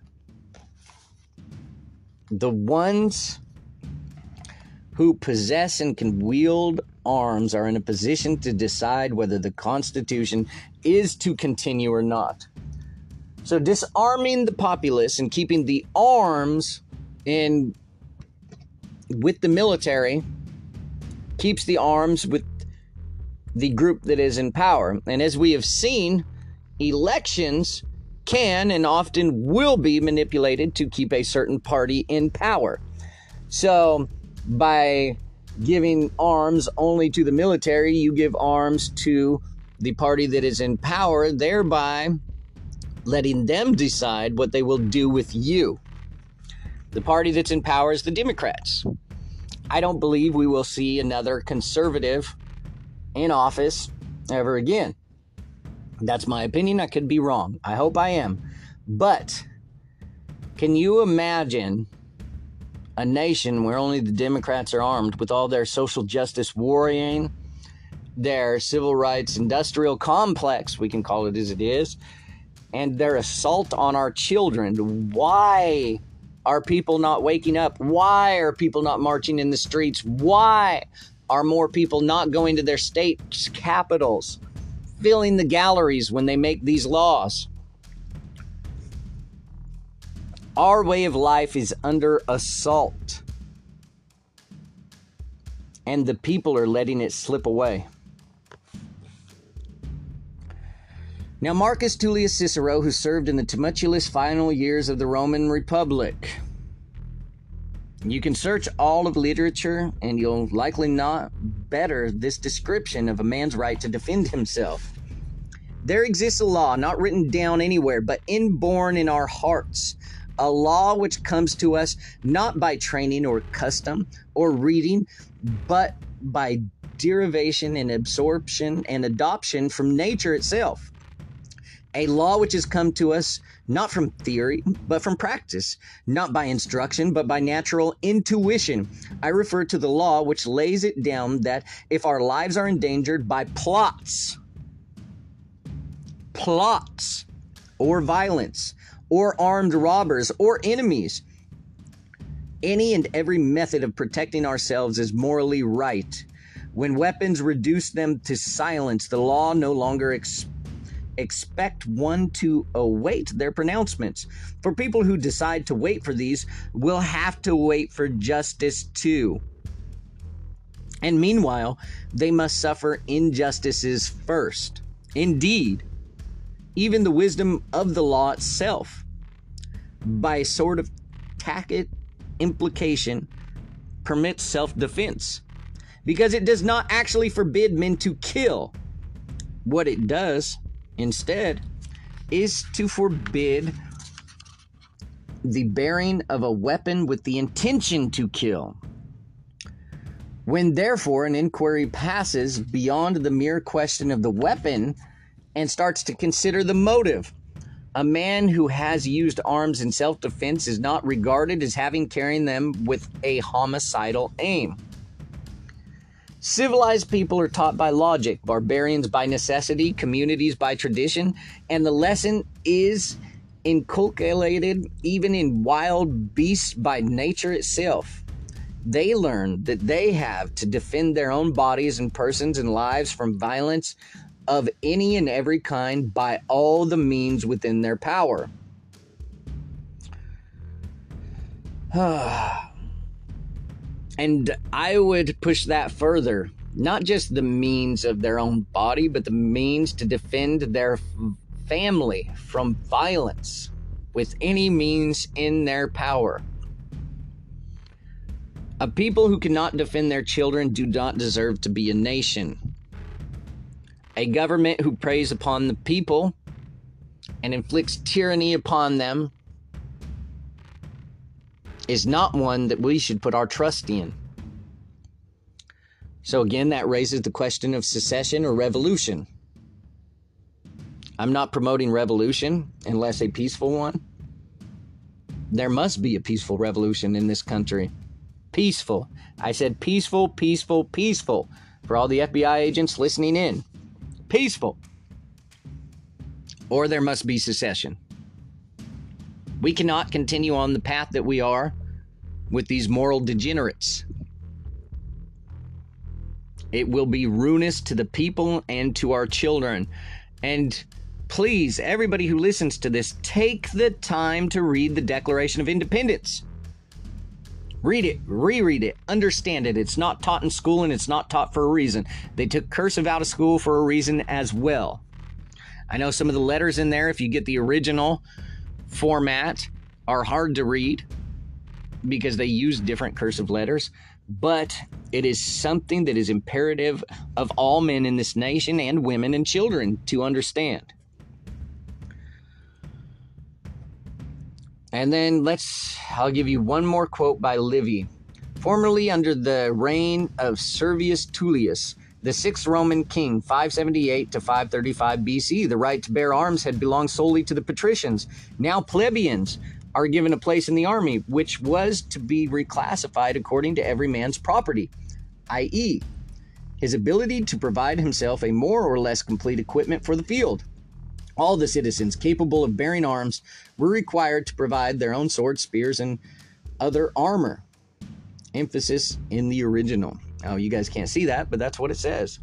The ones who possess and can wield arms are in a position to decide whether the Constitution is to continue or not. So disarming the populace and keeping the arms in with the military keeps the arms with the group that is in power. And as we have seen, elections can and often will be manipulated to keep a certain party in power. So by giving arms only to the military, you give arms to the party that is in power, thereby letting them decide what they will do with you. The party that's in power is the Democrats. I don't believe we will see another conservative in office ever again. That's my opinion. I could be wrong. I hope I am. But can you imagine a nation where only the Democrats are armed, with all their social justice warring, their civil rights industrial complex, we can call it as it is, and their assault on our children? Why are people not waking up? Why are people not marching in the streets? Why are more people not going to their state capitals, filling the galleries when they make these laws? Our way of life is under assault, and the people are letting it slip away. Now, Marcus Tullius Cicero, who served in the tumultuous final years of the Roman Republic. You can search all of literature, and you'll likely not better this description of a man's right to defend himself. There exists a law, not written down anywhere, but inborn in our hearts. A law which comes to us not by training or custom or reading, but by derivation and absorption and adoption from nature itself. A law which has come to us not from theory, but from practice, not by instruction, but by natural intuition. I refer to the law which lays it down that if our lives are endangered by plots, plots, or violence, or armed robbers, or enemies, any and every method of protecting ourselves is morally right. When weapons reduce them to silence, the law no longer expects expect one to await their pronouncements. For people who decide to wait for these will have to wait for justice too. And meanwhile, they must suffer injustices first. Indeed, even the wisdom of the law itself, by a sort of tacit implication, permits self-defense, because it does not actually forbid men to kill. What it does instead is to forbid the bearing of a weapon with the intention to kill. When therefore an inquiry passes beyond the mere question of the weapon and starts to consider the motive, a man who has used arms in self-defense is not regarded as having carrying them with a homicidal aim. Civilized people are taught by logic, barbarians by necessity, communities by tradition, and the lesson is inculcated even in wild beasts by nature itself. They learn that they have to defend their own bodies and persons and lives from violence of any and every kind by all the means within their power. And I would push that further. Not just the means of their own body, but the means to defend their family from violence with any means in their power. A people who cannot defend their children do not deserve to be a nation. A government who preys upon the people and inflicts tyranny upon them is not one that we should put our trust in. So again, that raises the question of secession or revolution. I'm not promoting revolution unless a peaceful one. There must be a peaceful revolution in this country. Peaceful. I said peaceful, peaceful, peaceful. For all the F B I agents listening in. Peaceful. Or there must be secession. We cannot continue on the path that we are with these moral degenerates. It will be ruinous to the people and to our children. And please, everybody who listens to this, take the time to read the Declaration of Independence. Read it, reread it, understand it. It's not taught in school, and it's not taught for a reason. They took cursive out of school for a reason as well. I know some of the letters in there, if you get the original format, are hard to read because they use different cursive letters, but it is something that is imperative of all men in this nation and women and children to understand. And then let's, I'll give you one more quote by Livy. Formerly under the reign of Servius Tullius, the sixth Roman king, five seventy-eight to five thirty-five B C, the right to bear arms had belonged solely to the patricians. Now plebeians are given a place in the army, which was to be reclassified according to every man's property, that is, his ability to provide himself a more or less complete equipment for the field. All the citizens capable of bearing arms were required to provide their own swords, spears, and other armor. Emphasis in the original. Now, you guys can't see that, but that's what it says.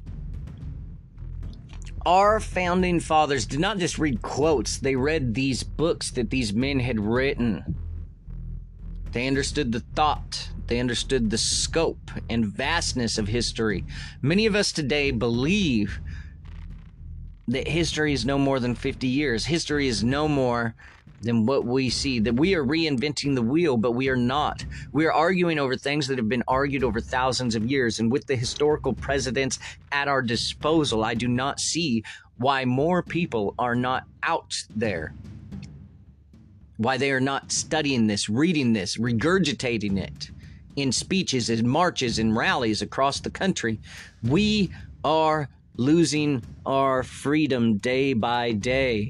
Our founding fathers did not just read quotes. They read these books that these men had written. They understood the thought. They understood the scope and vastness of history. Many of us today believe that history is no more than fifty years. History is no more than what we see, that we are reinventing the wheel, but we are not. We are arguing over things that have been argued over thousands of years, and with the historical precedents at our disposal, I do not see why more people are not out there, why they are not studying this, reading this, regurgitating it in speeches and marches and rallies across the country. We are losing our freedom day by day.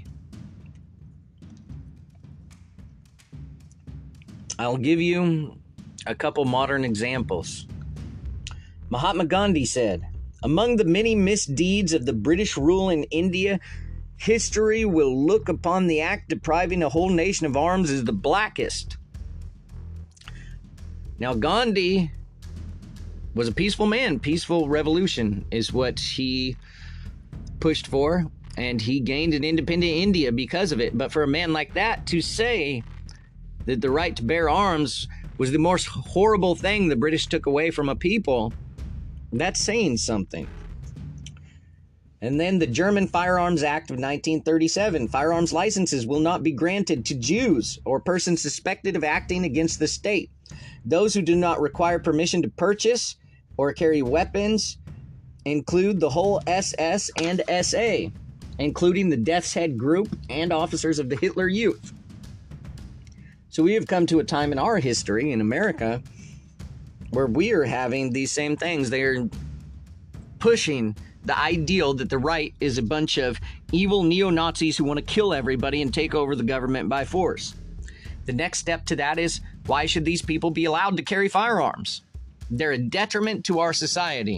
I'll give you a couple modern examples. Mahatma Gandhi said, "Among the many misdeeds of the British rule in India, history will look upon the act depriving a whole nation of arms as the blackest." Now, Gandhi was a peaceful man. Peaceful revolution is what he pushed for, and he gained an independent India because of it. But for a man like that to say that the right to bear arms was the most horrible thing the British took away from a people, that's saying something. And then the German Firearms Act of nineteen thirty-seven. Firearms licenses will not be granted to Jews or persons suspected of acting against the state. Those who do not require permission to purchase or carry weapons include the whole S S and S A, including the Death's Head Group and officers of the Hitler Youth. So we have come to a time in our history in America where we are having these same things. They are pushing the ideal that the right is a bunch of evil neo-Nazis who want to kill everybody and take over the government by force. The next step to that is, why should these people be allowed to carry firearms? They're a detriment to our society.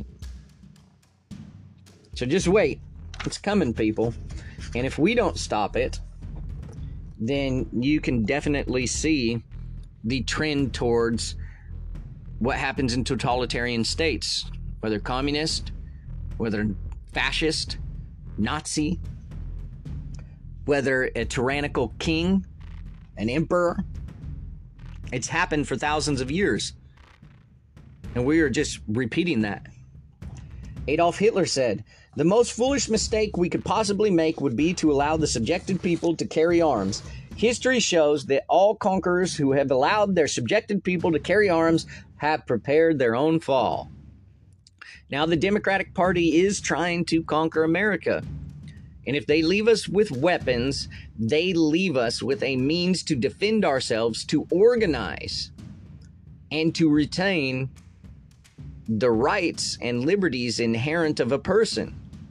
So just wait. It's coming, people. And if we don't stop it, then you can definitely see the trend towards what happens in totalitarian states, whether communist, whether fascist, Nazi, whether a tyrannical king, an emperor. It's happened for thousands of years. And we are just repeating that. Adolf Hitler said, "The most foolish mistake we could possibly make would be to allow the subjected people to carry arms. History shows that all conquerors who have allowed their subjected people to carry arms have prepared their own fall." Now, the Democratic Party is trying to conquer America. And if they leave us with weapons, they leave us with a means to defend ourselves, to organize, and to retain the rights and liberties inherent of a person.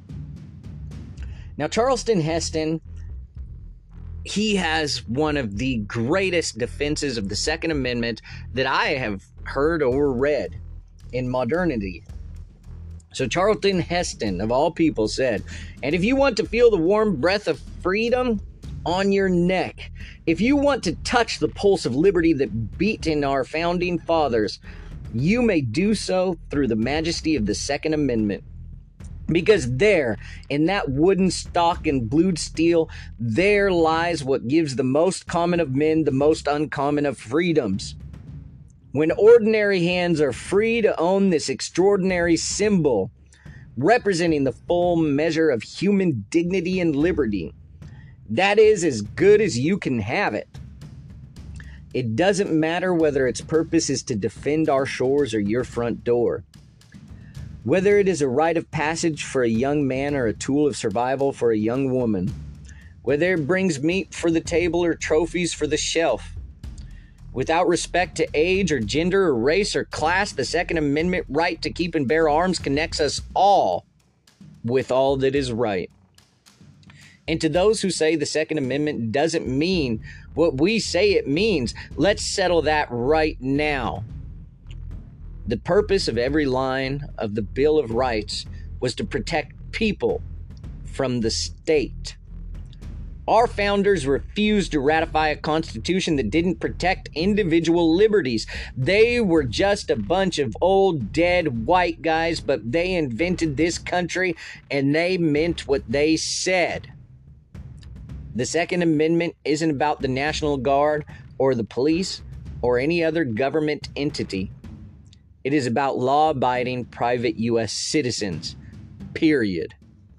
Now, Charlton Heston, he has one of the greatest defenses of the Second Amendment that I have heard or read in modernity. So Charlton Heston, of all people, said, "And if you want to feel the warm breath of freedom on your neck, if you want to touch the pulse of liberty that beat in our founding fathers, you may do so through the majesty of the Second Amendment. Because there, in that wooden stock and blued steel, there lies what gives the most common of men the most uncommon of freedoms. When ordinary hands are free to own this extraordinary symbol, representing the full measure of human dignity and liberty, that is as good as you can have it. It doesn't matter whether its purpose is to defend our shores or your front door. Whether it is a rite of passage for a young man or a tool of survival for a young woman. Whether it brings meat for the table or trophies for the shelf. Without respect to age or gender or race or class, the Second Amendment right to keep and bear arms connects us all with all that is right. And to those who say the Second Amendment doesn't mean what we say it means, let's settle that right now. The purpose of every line of the Bill of Rights was to protect people from the state. Our founders refused to ratify a constitution that didn't protect individual liberties. They were just a bunch of old, dead white guys, but they invented this country and they meant what they said. The Second Amendment isn't about the National Guard or the police or any other government entity. It is about law-abiding private U S citizens, period.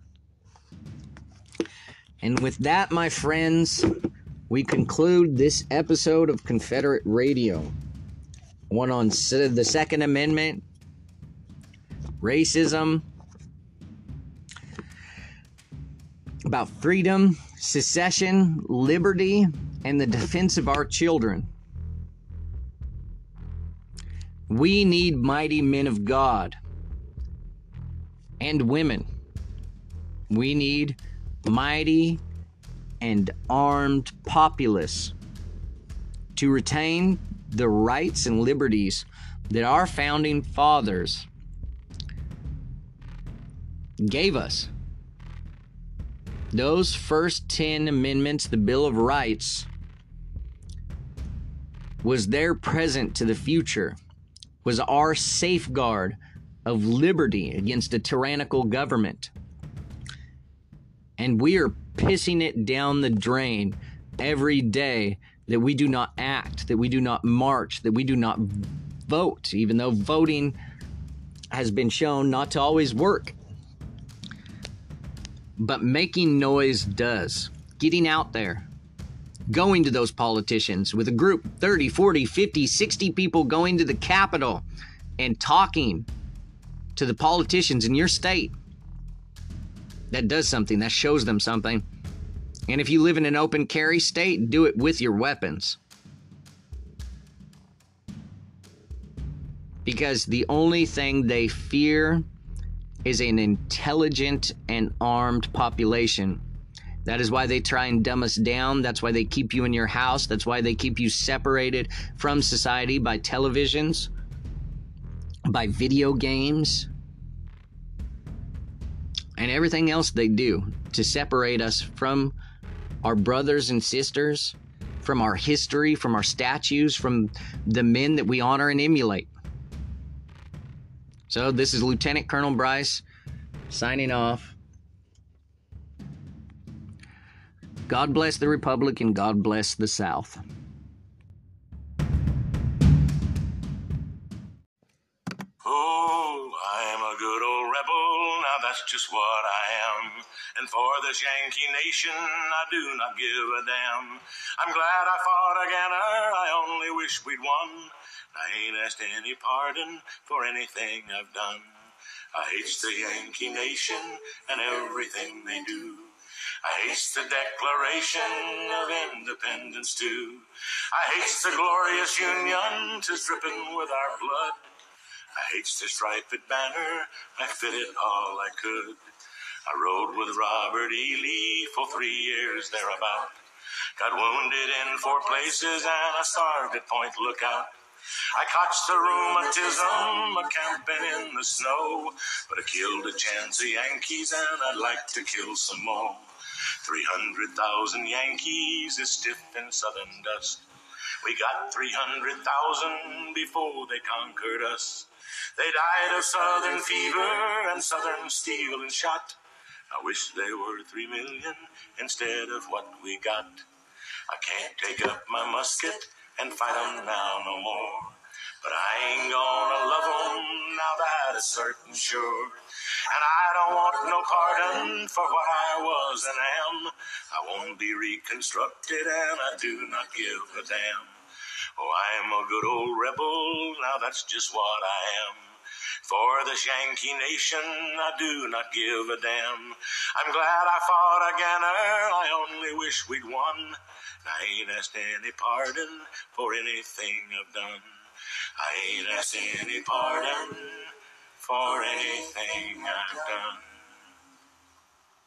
And with that, my friends, we conclude this episode of Confederate Radio. One on the Second Amendment, racism, about freedom, secession, liberty, and the defense of our children. We need mighty men of God and women. We need mighty and armed populace to retain the rights and liberties that our founding fathers gave us. Those first ten amendments, the Bill of Rights, was their present to the future, was our safeguard of liberty against a tyrannical government. And we are pissing it down the drain every day that we do not act, that we do not march, that we do not vote, even though voting has been shown not to always work. But making noise does. Getting out there. Going to those politicians with a group, thirty, forty, fifty, sixty people going to the Capitol and talking to the politicians in your state. That does something. That shows them something. And if you live in an open carry state, do it with your weapons. Because the only thing they fear is an intelligent and armed population. That is why they try and dumb us down. That's why they keep you in your house. That's why they keep you separated from society by televisions, by video games, and everything else they do to separate us from our brothers and sisters, from our history, from our statues, from the men that we honor and emulate. So this is Lieutenant Colonel Bryce signing off. God bless the Republic and God bless the South. Oh, I am a good old rebel, now that's just what I am. And for this Yankee nation, I do not give a damn. I'm glad I fought again, I only wish we'd won. I ain't asked any pardon for anything I've done. I hates the Yankee nation and everything they do. I hates the Declaration of Independence too. I hates the glorious Union, 'tis dripping with our blood. I hates the striped banner, I fit it all I could. I rode with Robert E. Lee for three years thereabout. Got wounded in four places and I starved at Point Lookout. I caught the rheumatism a-camping in the snow, but I killed a chance of Yankees and I'd like to kill some more. Three hundred thousand Yankees is stiff in southern dust. We got three hundred thousand before they conquered us. They died of southern fever and southern steel and shot. I wish they were three million instead of what we got. I can't take up my musket and fight 'em now no more. But I ain't gonna love 'em, now that is certain sure. And I don't want no pardon for what I was and am. I won't be reconstructed and I do not give a damn. Oh, I'm a good old rebel, now that's just what I am. For this Yankee nation, I do not give a damn. I'm glad I fought again, I only wish we'd won. I ain't asked any pardon for anything I've done. I ain't asked any pardon for anything I've done.